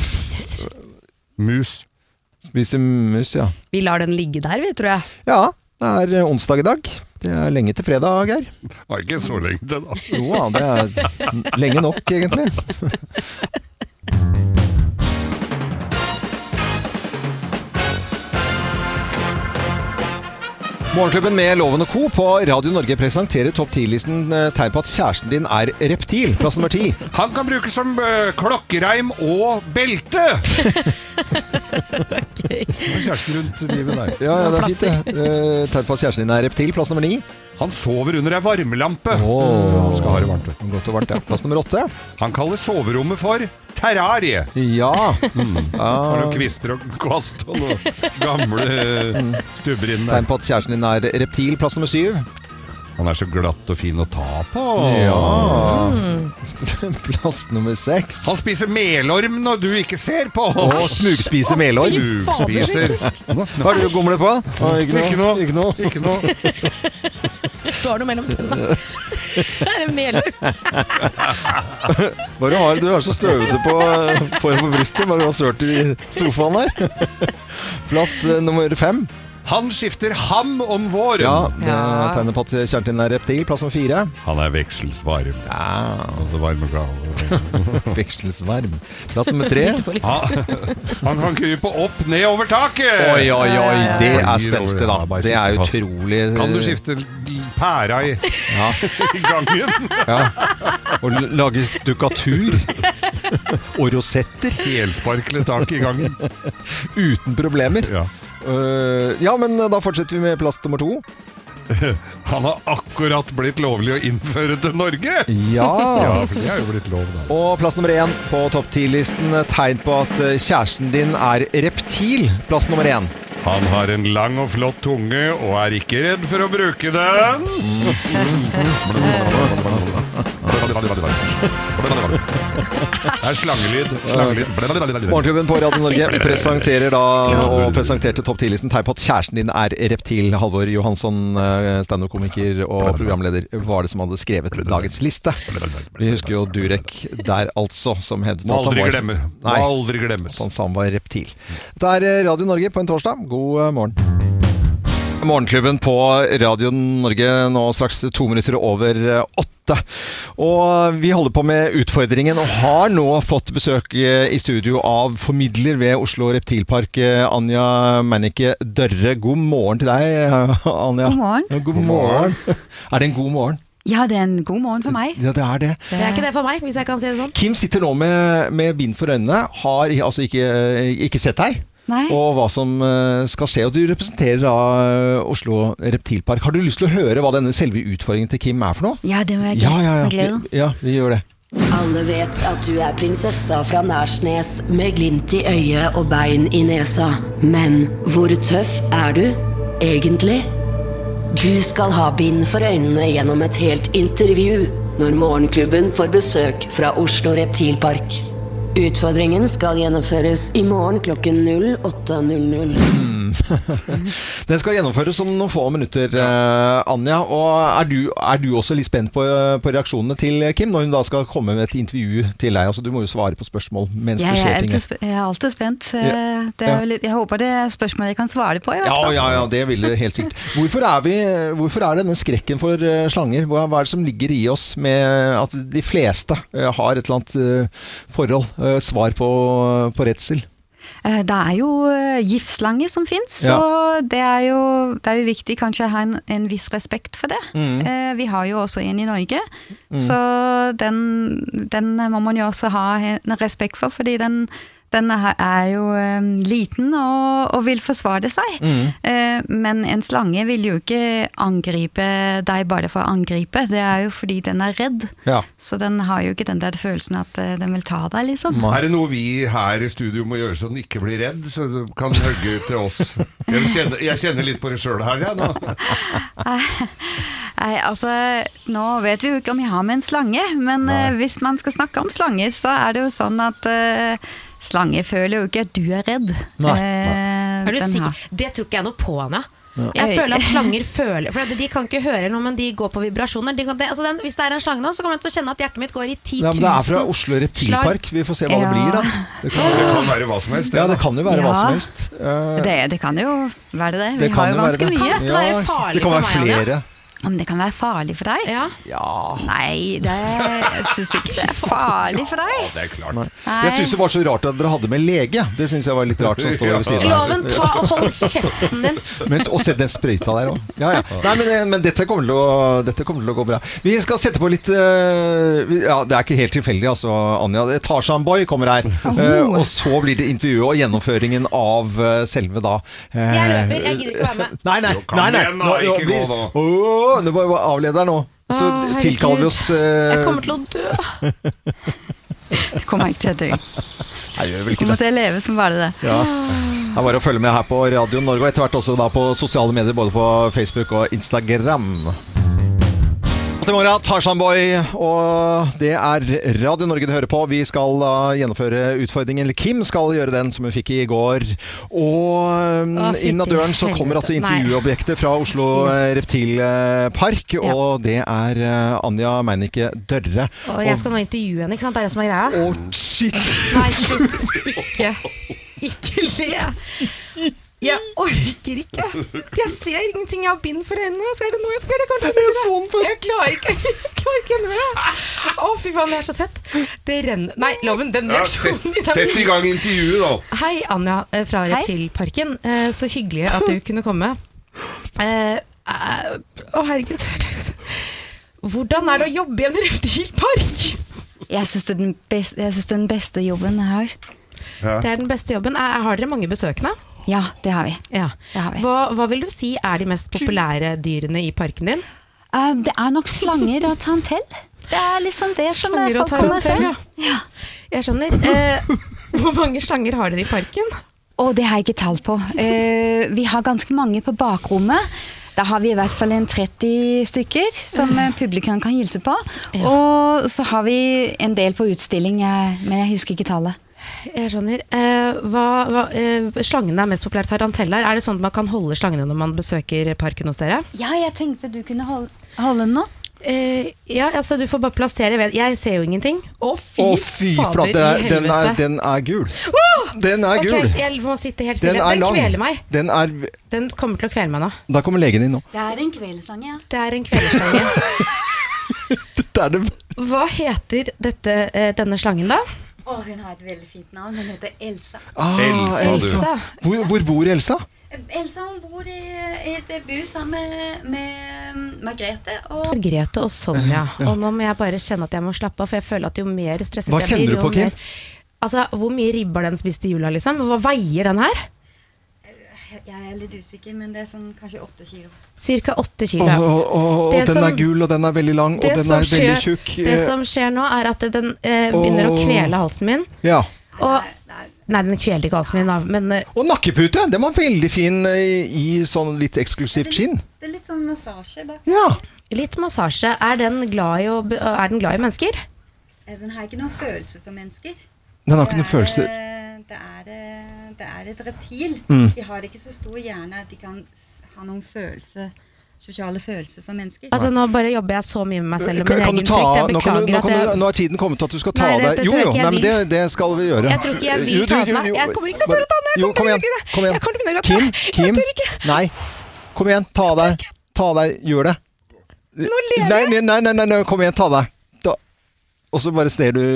Mus. Spise mus, ja. Vi lar den ligge der, vi, tror jeg. Ja, det er onsdag i dag. Det er lenge til fredag, Geir. Var ikke så lenge til, da. Jo, ja, det er lenge nok, egentlig. Morgenklubben med Loven og Co. på Radio Norge presenterer topp ti-listen eh, tegn på at kjæresten din er reptil. Plass nummer ti. Han kan brukes som uh, klokkereim og belte! Og kjæresten rundt livet der. Ja, ja, det er fint det. Eh, Tegn på at kjæresten din er reptil. Plass nummer ni. Han sover under ei varmelampe. Åh. Han skal ha det varmt. vet du. Godt og varmt, ja. Plass nummer åtte. Han kaller soverommet for terrarie. Ja. Har noen kvister og kvast og noen gamle uh, stubber inn Tegn der. på at kjæresten din er reptil. Plass nummer syv. Han er så glatt og fin å ta på. Ja. Plass nummer seks. Han spiser melorm når du ikke ser på. Og smugspise melorm. Smugspiser. Hva er det du gomler på? Å, Ikke noe. Ikke noe. Ikke noe. Du har noe mellom tennene. Det er en melorm. Hva du har du? Er så støvete på foran på brystet. Hva du har sørt i sofaen der. Plass eh, nummer fem. Han skifter ham om våren. Ja, det Ja. tegner på at kjæresten din er reptil. Plass nummer fire. Han er vekselsvarm. Og det varme gal. Vekselsvarm. Plass nummer tre. Han, han kan krype opp ned over taket. Oi, oi, oi. Det er Flyr spenstig, da. over, ja, bare Det er sitter fast. utrolig. Kan du skifte pæra i, i gangen? Ja. Og lage stukkatur. Og rosetter. Helsparkle tak i gangen. Uten problemer. Ja. Uh, ja, men da fortsetter vi med plass nummer to. Han har akkurat blitt lovlig å innføre til Norge. Ja. Ja, for det er jo blitt lov da. Og plass nummer én på topp ti-listen. Tegn på at kjæresten din er reptil. Plass nummer én. Han har en lang og flott tunge og er ikke redd for å bruke den. Det er slangelyd. Slangelyd. Morgenklubben på Radio Norge presenterer da og presenterte topp ti-listen tegn på at kjæresten din er reptil. Halvor Johansson, stand-up-komiker og programleder, var det som hadde skrevet dagens liste. Vi husker jo Durek der altså, som hevdet Må at han aldri var... glemme. Må Nei, aldri glemmes. han sa han var reptil. Det er Radio Norge på en torsdag. God morgen. Morgenklubben på Radio Norge, nå straks to minutter over åtte. Og vi holder på med utfordringen og har nå fått besøk i studio av formidler ved Oslo Reptilpark, Anja Mannike Dørre. God morgen til deg, Anja. God morgen. Ja, god morgen. Er det en god morgen? Ja, det er en god morgen for meg. Ja, det er det. Det er ikke det for meg, hvis jeg kan si det sånn. Kim sitter nå med, med bind for øynene, har altså ikke, ikke sett deg. Nei. Og hva som skal skje, og du representerer da Oslo Reptilpark. Har du lyst til å høre hva denne selve utfordringen til Kim er for noe? Ja, det må jeg Ja, ja, ja. glede. Vi, ja, vi gjør det. Alle vet at du er prinsessa fra Nærsnes med glimt i øyet og bein i nesa. Men hvor tøff er du, egentlig? Du skal ha bind for øynene gjennom et helt intervju når Morgenklubben får besøk fra Oslo Reptilpark. Utfordringen skal gjennomføres i morgen klokken åtte null null. Den skal gjennomføres om noen få minutter, eh, Anja. Og er du, er du også litt spent på, på reaksjonene til Kim når hun da skal komme med et intervju til deg? Altså, du må jo svare på spørsmål mens Ja, det jeg, er skjer alltid, ting. sp- jeg er alltid spent. Ja. Eh, Det er Ja. jo litt, jeg håper det er spørsmål jeg kan svare på. i hvert Ja, fall. ja, ja, det vil det helt sikkert. Hvorfor er, vi, hvorfor er denne skrekken for eh, slanger? Hva, hva er det som ligger i oss med at de fleste eh, har et eller annet eh, forhold, eh, svar på, på redsel? Eh, Det er jo eh, giftslanger som finnes, Ja. og det er, jo, det er jo viktig kanskje å ha en, en viss respekt for det. Mm. Eh, Vi har jo også en i Norge, så den, den må man jo også ha en respekt for, fordi den, den er er jo eh, liten og, og vil forsvare seg. Mm. Eh, Men en slange vil jo ikke angripe deg bare for å angripe, det er jo fordi den er redd. Ja. Så den har jo ikke den der følelsen at eh, den vil ta deg, liksom. Er det noe vi her i studio må gjøre så den ikke blir redd, så du kan hugge til oss? Jeg kjenner, jeg kjenner litt på det selv her, ja, nå. Nei, altså, nå vet vi jo ikke om vi har med en slange, men eh, hvis man skal snakke om slanger, så er det jo sånn at eh, slanger føler jo ikke at du er redd. Nei. Eh, Er du den sikker? har- Det tror ikke jeg noe på, Anna. Jeg føler at slanger føler For de kan ikke høre noe, men de går på vibrasjoner. De kan, det, altså den, hvis det er en slange nå, så kommer jeg til å kjenne at hjertet mitt går i ti Ja, men det er fra tusen Oslo Reptilpark. Vi får se hva det Ja. blir da. Det kan, Det kan være hva som helst. ja, det kan jo være hva Ja. som helst. Eh, Det, det kan jo være det. det Vi kan har jo jo være ganske det. mye. Kan det være farlig det kan for være meg, Anja? flere. Om det kan være farlig for deg? Ja. Ja. Nei, det, jeg synes ikke det er farlig for deg. Det er klart. Nei. Nei. Jeg synes det var så rart at dere hadde med lege. Det synes jeg var litt rart som står ved siden her. Loven, ta og hold kjeften din. Men, og sett den sprøyta der også. Ja, ja. Nei, men, men dette, kommer til å, dette kommer til å gå bra. Vi skal sette på litt eh, Ja, det er ikke helt tilfeldig, altså, Anja. Tarzan Boy kommer her. Eh, og så blir det intervjuet og gjennomføringen av eh, selve da eh, Jeg løper, jeg gidder ikke være med. Nei, nei. Jo, kom nei, nei. igjen da, ikke blir- gå nå. Åh, det var var avleder nå. Så Åh, herregud. tilkaller vi oss eh, Jeg kommer til å dø. Jeg kommer ikke til å dø. Nei, gjør vel Jeg ikke kommer det. til å leve som bare det. Ja. Det er bare å følge med her på Radio Norge, og etter hvert også da på sosiale medier, både på Facebook og Instagram. Til morgen, Tarzan Boy, og det er Radio Norge du hører på. Vi skal da gjennomføre utfordringen, eller Kim skal gjøre den som hun fikk i går. Og Å, inn av fytti døren så kommer altså helvete. Nei. intervjuobjektet fra Oslo Yes. Reptilpark, Ja. og det er eh, Anja Mannike Dørre. Og jeg skal nå intervjue henne, ikke sant? Det er det som er greia. Å, shit! Nei, slutt. Ikke. Ikke le. Jeg orker ikke. Jeg ser ingenting. Jeg har bind for øynene. Så er det noe jeg skal gjøre. Jeg, Jeg så den først. jeg klarer ikke. Jeg klarer ikke enda mer. Å, fy faen, det er så søtt. Det renner. Nei, Loven, den Ja, reaksjonen sett, din er- sett i gang intervjuet, da. Hei, Anja eh, fra Hei. Reptilparken. Eh, Så hyggelig at du kunne komme. Eh, eh, Å, herregud. Hvordan er det å jobbe i en reptilpark? Jeg synes det er den beste, jeg synes det er den beste jobben jeg har. Det er den beste jobben. Eh, Har dere mange besøkende? Ja, det har vi. Ja. Det har vi. Hva, hva vil du si er de mest populære dyrene i parken din? Eh, det er nok slanger og tantell. Det er liksom det som Slanger og folk kommer og tarantell, ser. ja. Jeg skjønner. Eh, hvor mange slanger har dere i parken? Å, det har jeg ikke talt på. Uh, vi har ganske mange på bakrommet. Da har vi i hvert fall en tretti stykker som publikum kan hilse på. Ja. Og så har vi en del på utstilling, men jeg husker ikke tallet. Jeg skjønner. Eh, hva, hva, eh, slangene er mest populære taranteller. Er det sånn at man kan holde slangene når man besøker parken hos dere? Ja, jeg tenkte du kunne holde, holde den nå. Eh, ja, altså du får bare plassere det. Jeg ser jo ingenting. Å, fy, Å, fy fader, den er, den, er, den er gul. Oh! Den er gul. Ok, jeg må sitte helt stille. Den, den kveler meg. Den, er... den kommer til å kvele meg nå. Da kommer legen inn nå. Det er en kvelslange, ja. Det er en kvelslange. det er det. Hva heter dette, denne slangen da? Å, hun har et veldig fint navn. Hun heter Elsa. Ah, Elsa, Elsa. Hvor, hvor bor Elsa? Elsa hun bor i, i et bu sammen med, med Margrethe og Margrethe og Sonja. Og nå må jeg bare kjenne at jeg må slappe av, for jeg føler at jo mer stresset Hva jeg blir. Hva kjenner du på, Kim? Mer, altså, hvor mye ribber den spiste i jula, liksom? Hva veier den her? Jeg er litt usikker, men det er sånn kanskje åtte kilo. Cirka åtte kilo. Og, og, og, og den som, er gul, og den er veldig lang, og den er skjer, veldig tjukk. Det som skjer nå er at den eh, begynner å kvele halsen min. Ja. Og, nei, den kvelte ikke halsen min da, men... Og nakkepute, den var veldig fin i, i sånn litt eksklusivt skinn. Det er litt sånn massasje da. Ja. Litt massasje. Er den glad i, å, er den glad i mennesker? Den har ikke noen følelse for mennesker. Den har ikke noen følelse. Det er, det er et reptil. Mm. De har ikke så stor hjerne at de kan ha noen følelse, sosiale følelser for mennesker. Altså nå bare jobber jeg så mye med meg selv og min kan, kan egen ta, frykt. Jeg nå, kan du, nå, kan jeg... du, nå er tiden kommet til at du skal ta nei, det, deg. det Jo, jo, nei, men det, det skal vi gjøre. Jeg tror ikke jeg vil ta den meg. Jeg kommer ikke til å ta den. Jo, kom igjen. Kom igjen. Jeg kommer til å gråte. Kim, Kim. Nei. Kom igjen, ta deg. Ta deg, gjør det. Nå lever nei, nei, nei, nei, nei, kom igjen, ta deg. Da. Og så bare ser du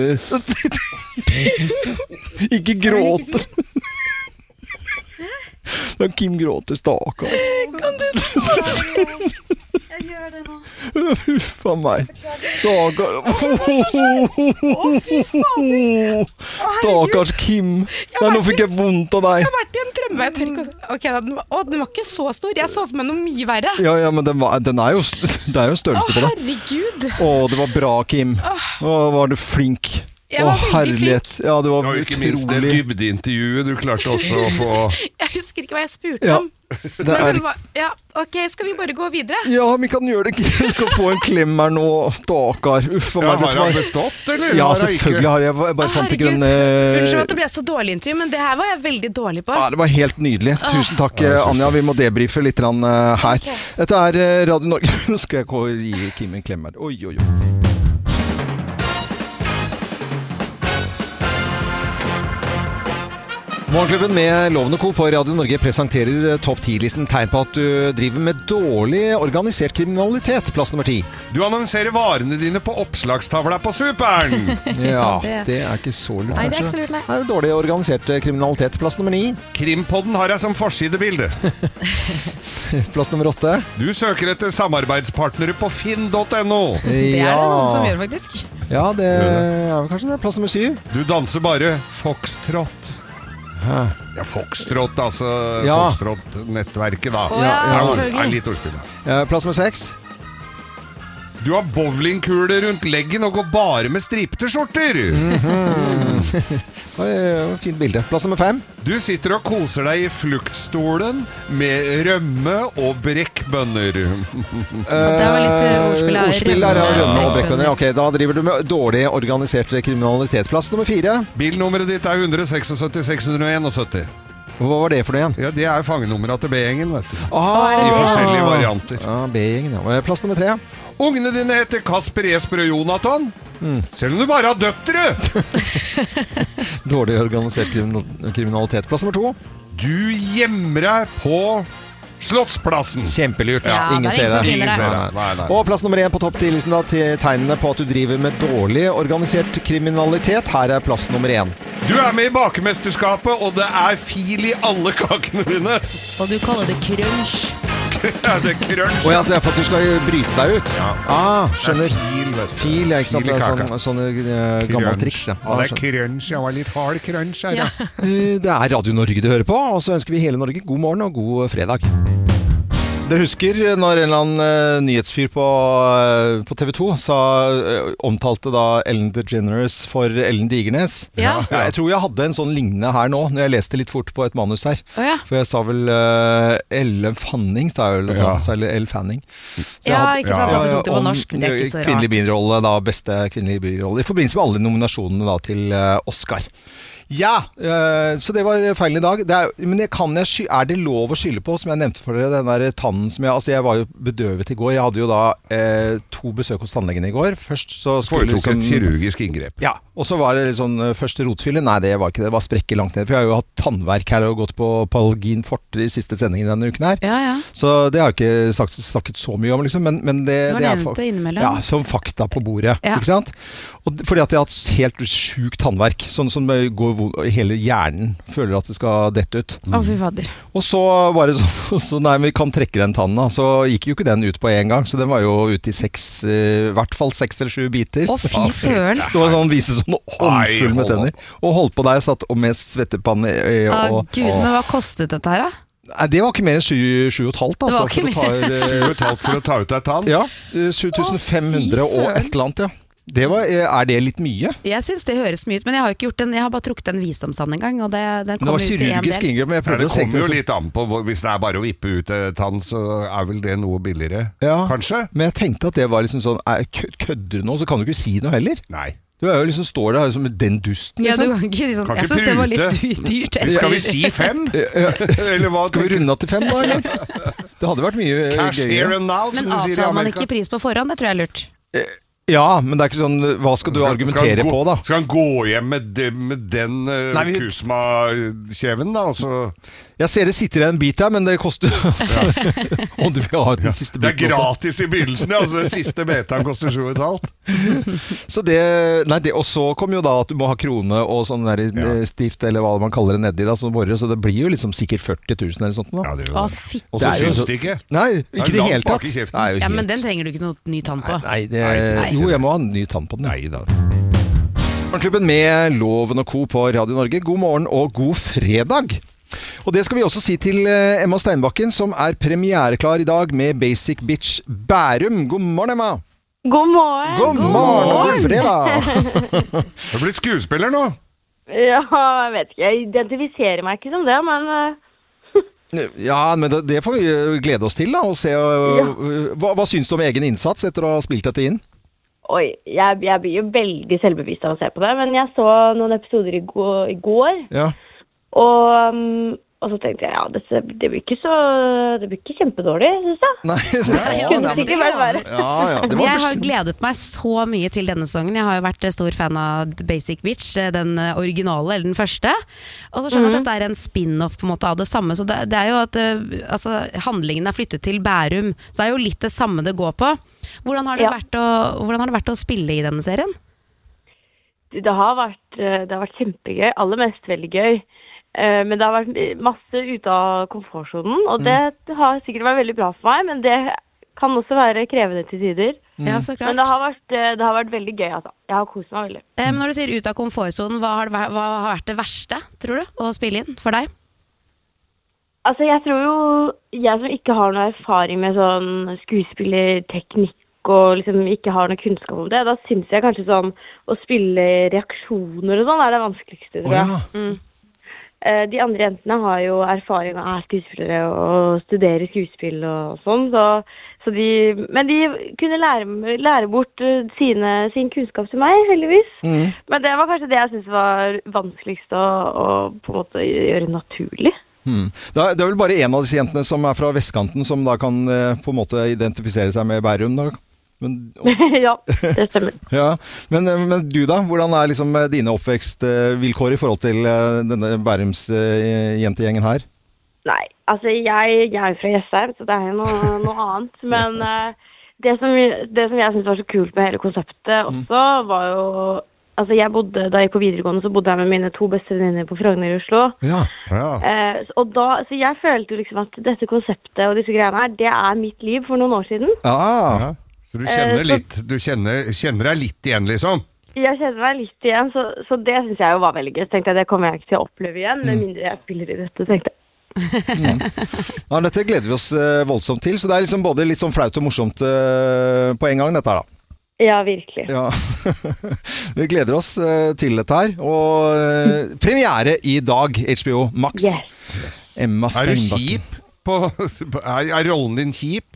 Ikke gråte. Da Kim gråter, stakkar. Kan du ta Jeg gjør det nå. Huff a meg. Stakkar. Å, fy fader. Stakkars Kim. Nei, nå fikk jeg vondt av deg. Jeg har vært i en drømme. Jeg tør ikke å... Ok, den var, å, den var ikke så stor. Jeg så for meg noe mye verre. Ja, ja, men den, var, den er jo det er jo størrelse på det. Å, herregud. Å, det var bra, Kim. Å, var du flink. Jeg var Å, herlighet. flink. Ja, det var og ikke minst det utrolig. dybdeintervjuet du klarte også å få. Jeg husker ikke hva jeg spurte Ja, om. det Men er... den var, ja, ok, skal vi bare gå videre? Ja, vi kan gjøre det. Du skal få en klem her nå, stakkar. Uff a Ja, meg. har Dette han var... bestått, eller? Ja, Har han selvfølgelig ikke? har jeg. Jeg bare Å, fant ikke herregud. den... Unnskyld at det ble så dårlig intervju, men det her var jeg veldig dårlig på. Ja, det var helt nydelig. Tusen takk, Ja, det synes Anja. Vi må debrife litt grann, uh, her. Ok. Dette er uh, Radio Norge. Nå skal jeg gå og gi Kim en klem her. Oi, oi, oi. Morgenklubben med Loven og Co. på Radio Norge presenterer topp ti-listen tegn på at du driver med dårlig organisert kriminalitet. Plass nummer ti. Du annonserer varene dine på oppslagstavla på Superen. Ja, det- det er ikke så lurt, Nei, det er kanskje. ikke så lurt, nei. Her er dårlig organisert kriminalitet. Plass nummer ni. Krimpodden har jeg som forsidebilde. Plass nummer åtte. Du søker etter samarbeidspartnere på finn punktum no. Det er det noen som gjør, faktisk. Ja, det er vel kanskje det. Plass nummer syv. Du danser bare foxtrot. Hæ? Ja, foxtrot, altså Ja. Foxtrot-nettverket da. Å, ja, ja, selvfølgelig. er litt ordspill da. Eh, Plass nummer seks. Du har bowlingkuler rundt leggen og går bare med stripte skjorter. Oi, fint bilde. Plass nummer fem. Du sitter og koser deg i fluktstolen med rømme og brekkbønner. Det var litt uh, ordspill her. Ordspill der, ja. Rømme Rømme og og brekkbønner. Ok, da driver du med dårlig organisert kriminalitet. Plass nummer fire. Bilnummeret ditt er ett seks seks seks null en sytten. Hva var det for noe igjen? Ja, det er fangenummeret til B-gjengen, vet du. Ah, I forskjellige varianter. Ja, B-gjengen, ja. Plass nummer tre. Ungene dine heter Kasper, Jesper og Jonathan. Mm. Selv om du bare har døtre. Dårlig organisert kriminal- kriminalitet. Plass nummer to. Du gjemmer deg på Slottsplassen. Kjempelurt. Ja, Ingen det er ser ingen som det. finner Ingen det. ser det. Nei, nei. Og plass nummer én på topp ti-listen da, til tegnene på at du driver med dårlig organisert kriminalitet. Her er plass nummer én. Du er med i bakemesterskapet, og det er fil i alle kakene dine. Og du kaller det crunch. Ja, det er crunch. Og ja, det er for at du skal bryte deg ut. Ja. Ah, skjønner. Det er fil, vet du. Fil, ja, ikke sant? Fil i Det er kaka. sånn, sånne uh, gammelt triks, ja. Ja, det er skjønner. crunch. Jeg var litt hard crunch her, ja. Ja. Eh, Det er Radio Norge du hører på, og så ønsker vi hele Norge god morgen og god fredag. Dere husker når en eller annen uh, nyhetsfyr på, uh, på T V to sa, uh, omtalte da Ellen DeGeneres for Ellen Digernes? Ja. Ja, jeg tror jeg hadde en sånn lignende her nå, når jeg leste litt fort på et manus her. Oh, ja. For jeg sa vel uh, Ellen Fanning, sa jeg vel, ja. så, eller Elle Fanning. Så ja, hadde, ikke sant, ja, at du tok det på norsk, det er ikke så rart. Kvinnelig birolle, da, beste kvinnelige birolle, i forbindelse med alle nominasjonene da, til uh, Oscar. Ja, øh, så det var feilen i dag. Det er, men jeg kan jeg, er det lov å skylde på, som jeg nevnte for dere, den der tannen som jeg, altså jeg var jo bedøvet i går. Jeg hadde jo da eh, to besøk hos tannlegen i går. Først så skulle Foretok liksom, et kirurgisk inngrep. Ja, og så var det sånn første rotfylle. Nei, det var ikke det. Det var sprekker langt ned. For jeg har jo hatt tannverk her og gått på Palgin Forte i siste sendingen denne uken her. Ja, ja. Så det har jeg ikke sagt, snakket så mye om, liksom. Men, men det, det, det er innimellom. Ja, som fakta på bordet. Ja. Ikke sant? Og, fordi at jeg har hatt helt sjukt tannverk. Sånn som går hele hjernen føler at det skal dette ut. Å, fy fader. Og så var det så, så nei, vi kan trekke den tannen da. Så gikk jo ikke den ut på en gang. Så den var jo ute i seks, i uh, hvert fall seks eller sju biter. Å, fy søren. Så var det sånn, viste sånn håndfull med tenner. Og holdt på der, satt og med svettepanne. Å, Gud, men hva kostet dette her da? Nei, det var ikke mer enn sju, sju og et halvt, altså. Det var ikke mer. Sju og et halvt for å ta ut deg tann? Ja, sju tusen fem hundre og et eller annet, ja. Det var, er det litt mye? Jeg synes det høres mye ut, men jeg har ikke gjort den, jeg har bare trukket en visdomstann en gang, og det, den kom ut i en del. Det var kirurgisk inngrep, men jeg prøvde ja, å se. Det kommer jo litt an på, hvis det er bare å vippe ut tann, så er vel det noe billigere, ja, kanskje? Men jeg tenkte at det var liksom sånn, kødder du nå, så kan du ikke si noe heller. Nei. Du er jo liksom, står der som den dusten, liksom. Ja, du kan ikke si sånn, kan jeg synes det var litt dyrt. Skal vi si fem? Eller hva? Skal vi runde til fem da, eller? Det hadde vært mye Cash gøyere. Here and now, men avtaler man ikke pris på forhånd, det tror jeg er lurt. Ja, men det er ikke sånn, hva skal du skal, argumentere skal gå, på da? Skal han gå hjem med, de, med den uh, Nei, vi... Kusma-kjeven da? Altså... Jeg ser det sitter en bit her, men det koster altså, om du vil ha den siste biten. Det er gratis også. I begynnelsen, ja, altså den siste meteren koster sju og et halvt. Så det, nei, det, og så kommer jo da at du må ha krone og sånn der ja. stift, eller hva man kaller det nedi da, så, borre, så det blir jo liksom sikkert førti tusen eller sånt da. Ja, det Å, fitt. Og så syns det ikke. Nei, ikke det, det hele tatt. Nei, ja, men den trenger du ikke noe ny tann på. Nei, det, nei, jo, jeg må ha en ny tann på den. Nei da. Morgenklubben med Loven og Co på Radio Norge. God morgen og god fredag. Og det skal vi også si til Emma Steinbakken, som er premiereklar i dag med Basic Bitch Bærum. God morgen, Emma! God morgen! God morgen og god fredag! Du har blitt skuespiller nå? Ja, jeg vet ikke. Jeg identifiserer meg ikke som det, men... Ja, men det, det får vi glede oss til da, og se. Ja. Hva, hva syns du om egen innsats etter å ha spilt dette inn? Oi, jeg, jeg blir jo veldig selvbevisst av å se på det, men jeg så noen episoder i går, i går ja. og, um, og så tenkte jeg, ja, det, det blir ikke så, det blir ikke kjempedårlig, synes jeg. Nei, det, ja, ja, det kunne sikkert vært verre. Ja, ja, det var jeg har gledet meg så mye til denne sesongen. Jeg har jo vært stor fan av Basic Bitch, den originale, eller den første. Og så skjønner jeg mm. at dette er en spin-off på en måte av det samme, så det, det er jo at altså, handlingen er flyttet til Bærum, så er jo litt det samme det går på. Hvordan har det, ja. vært å, hvordan har det vært å spille i denne serien? Det har vært, det har vært kjempegøy, aller mest veldig gøy. Men det har vært masse ute av komfortsonen, og det, det har sikkert vært veldig bra for meg, men det kan også være krevende til tider. Mm. Ja, så klart. Men det har vært, det har vært veldig gøy, altså. Jeg har kost meg veldig. Eh, men når du sier ut av komfortsonen, hva har, hva har vært det verste, tror du, å spille inn for deg? Altså, jeg tror jo, jeg som ikke har noe erfaring med sånn skuespillerteknikk, og liksom ikke har noe kunnskap om det, da synes jeg kanskje sånn å spille reaksjoner og sånn er det vanskeligste, tror jeg. Oh, ja. mm. De andre jentene har jo erfaring av skuespillere og studerer skuespill og sånn, så, så de, men de kunne lære, lære bort sine, sin kunnskap til meg, heldigvis. Mm. Men det var kanskje det jeg synes var vanskeligst å, å på en måte gjøre naturlig. Hmm. Det er vel bare en av disse jentene som er fra vestkanten som da kan på en måte identifisere seg med Bærum da? Men, ja, det stemmer. Ja. Men, men du da, hvordan er liksom dine oppvekstvilkår i forhold til denne Bærums jentegjengen her? Nei, altså jeg, jeg er fra Jessheim, så det er jo noe, noe annet. Men uh, det, som, det som jeg synes var så kult med hele konseptet også, var jo... Altså jeg bodde, da jeg gikk på videregående, så bodde jeg med mine to beste venninner på Frogner i Oslo. Ja, ja. Eh, og da, så jeg følte jo liksom at dette konseptet og disse greiene her, det er mitt liv for noen år siden. Ah, ja. Så du kjenner, eh, litt, du kjenner, kjenner deg litt igjen, liksom? Jeg kjenner meg litt igjen, så, så det synes jeg jo var veldig gøy. Så tenkte jeg, det kommer jeg ikke til å oppleve igjen, med mindre jeg spiller i dette, tenkte jeg. Mm. Ja, dette gleder vi oss uh, voldsomt til, så det er liksom både litt sånn flaut og morsomt uh, på en gang, dette her da. Ja, virkelig. Ja. Vi gleder oss uh, til dette her, og uh, premiere i dag, H B O Max. Yes. Yes. Emma Er du Steinbakken. kjip? På, er, er rollen din kjip?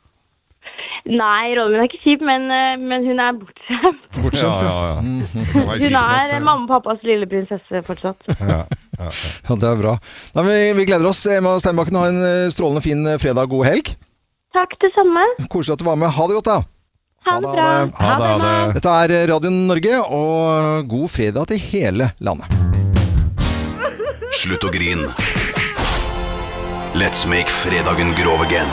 Nei, rollen min er ikke kjip, men, eh, men hun er bortskjemt. Bortskjemt, ja, ja, ja. Hun er eh, mamma og pappas lille prinsesse fortsatt. Ja, ja, ja. Ja, det er bra. Nei, vi, vi gleder oss. Emma Steinbakken, ha en uh, strålende fin uh, fredag, god helg. Takk, det samme. Koselig at du var med. Ha det godt da. Ha det bra. Ha det, ha det. Dette er Radio Norge, og god fredag til hele landet. Slutt å grin. Let's make fredagen grov again.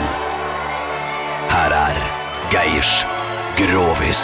Her er Geirs Grovis.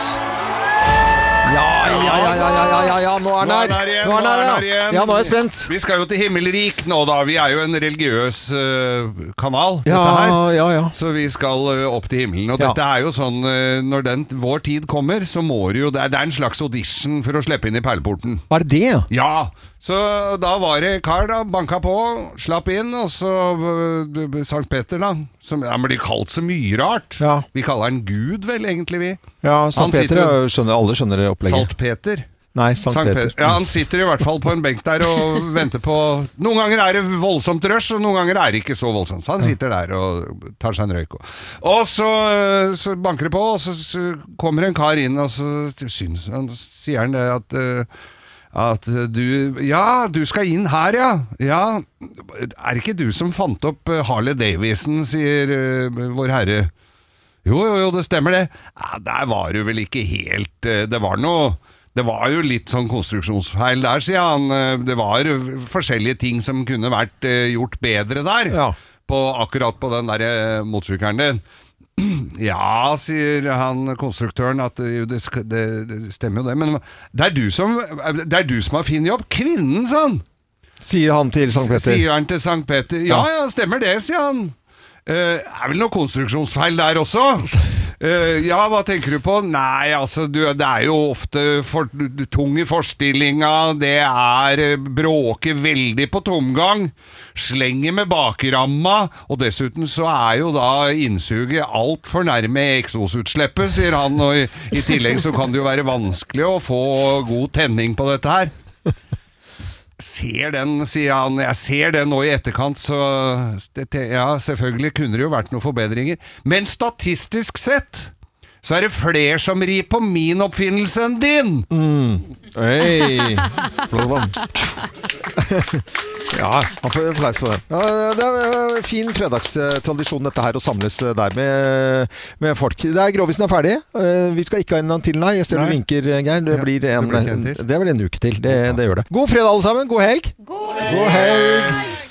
Ja, ja, ja, ja, ja, ja, ja, ja, nå er den her. igjen, Nå er den her, her ja. igjen. Ja, nå er jeg spent. Vi skal jo til himmelrik nå da. Vi er jo en religiøs uh, kanal, Ja, dette her. ja, ja. Så vi skal uh, opp til himmelen. Og Ja. dette er jo sånn, uh, når den, vår tid kommer, så må det jo, det er, det er en slags audition for å slippe inn i perleporten. Hva er det det? Ja, så da var det kar da, banka på, slapp inn, og så uh, Sankt Peter da, som ja, blir kalt så mye rart. Ja. Vi kaller han Gud vel, egentlig vi. Ja, Han Sankt Peter, sitter- ja, skjønner, alle skjønner det opplegget. Salt Peter. Nei, Sankt, Sankt Peter. Peter. Ja, han sitter i hvert fall på en benk der og venter på. Noen ganger er det voldsomt rush, og noen ganger er det ikke så voldsomt. Så han sitter der og tar seg en røyk. Og så, så banker det på, og så, så kommer en kar inn, og så synes han, sier han det at uh, at du, ja, du skal inn her, ja. Ja, er det ikke du som fant opp Harley Davidson, sier uh, vår herre. Jo, jo, jo, det stemmer det. Ja, der var du vel ikke helt, uh, det var noe, det var jo litt sånn konstruksjonsfeil der, sier han. Uh, det var forskjellige ting som kunne vært uh, gjort bedre der, Ja. på, akkurat på den der uh, motorsykkelen din. Ja, sier han konstruktøren, at det, det, skal- det, det stemmer jo det, men det er du som, det er du som har fin jobb. Kvinnen, sa han. Sier han til Sankt Peter. Sier han til Sankt Peter. Ja, ja, stemmer det, sier han. Uh, er vel noe konstruksjonsfeil der også? Uh, ja, hva tenker du på? Nei, altså, du, det er jo ofte for, tung i forstillinga, det er uh, bråker veldig på tomgang, slenger med bakramma, og dessuten så er jo da innsuget alt for nærme eksosutslippet, sier han, og i, i tillegg så kan det jo være vanskelig å få god tenning på dette her. Ser den, sier han, jeg ser den nå i etterkant, så ja, selvfølgelig kunne det jo vært noen forbedringer. Men statistisk sett, så er det flere som rir på min oppfinnelse enn din. Mm. Hey. Ja, han får fleis på det. Ja, det er en fin fredagstradisjon dette her, å samles der med, med folk. Det er Grovisen er ferdig. Vi skal ikke ha en til, nei. Jeg ser du vinker, Geir. Det blir en, det blir en til. det blir en uke til. Det, det gjør det. God fredag alle sammen. God helg. God God helg.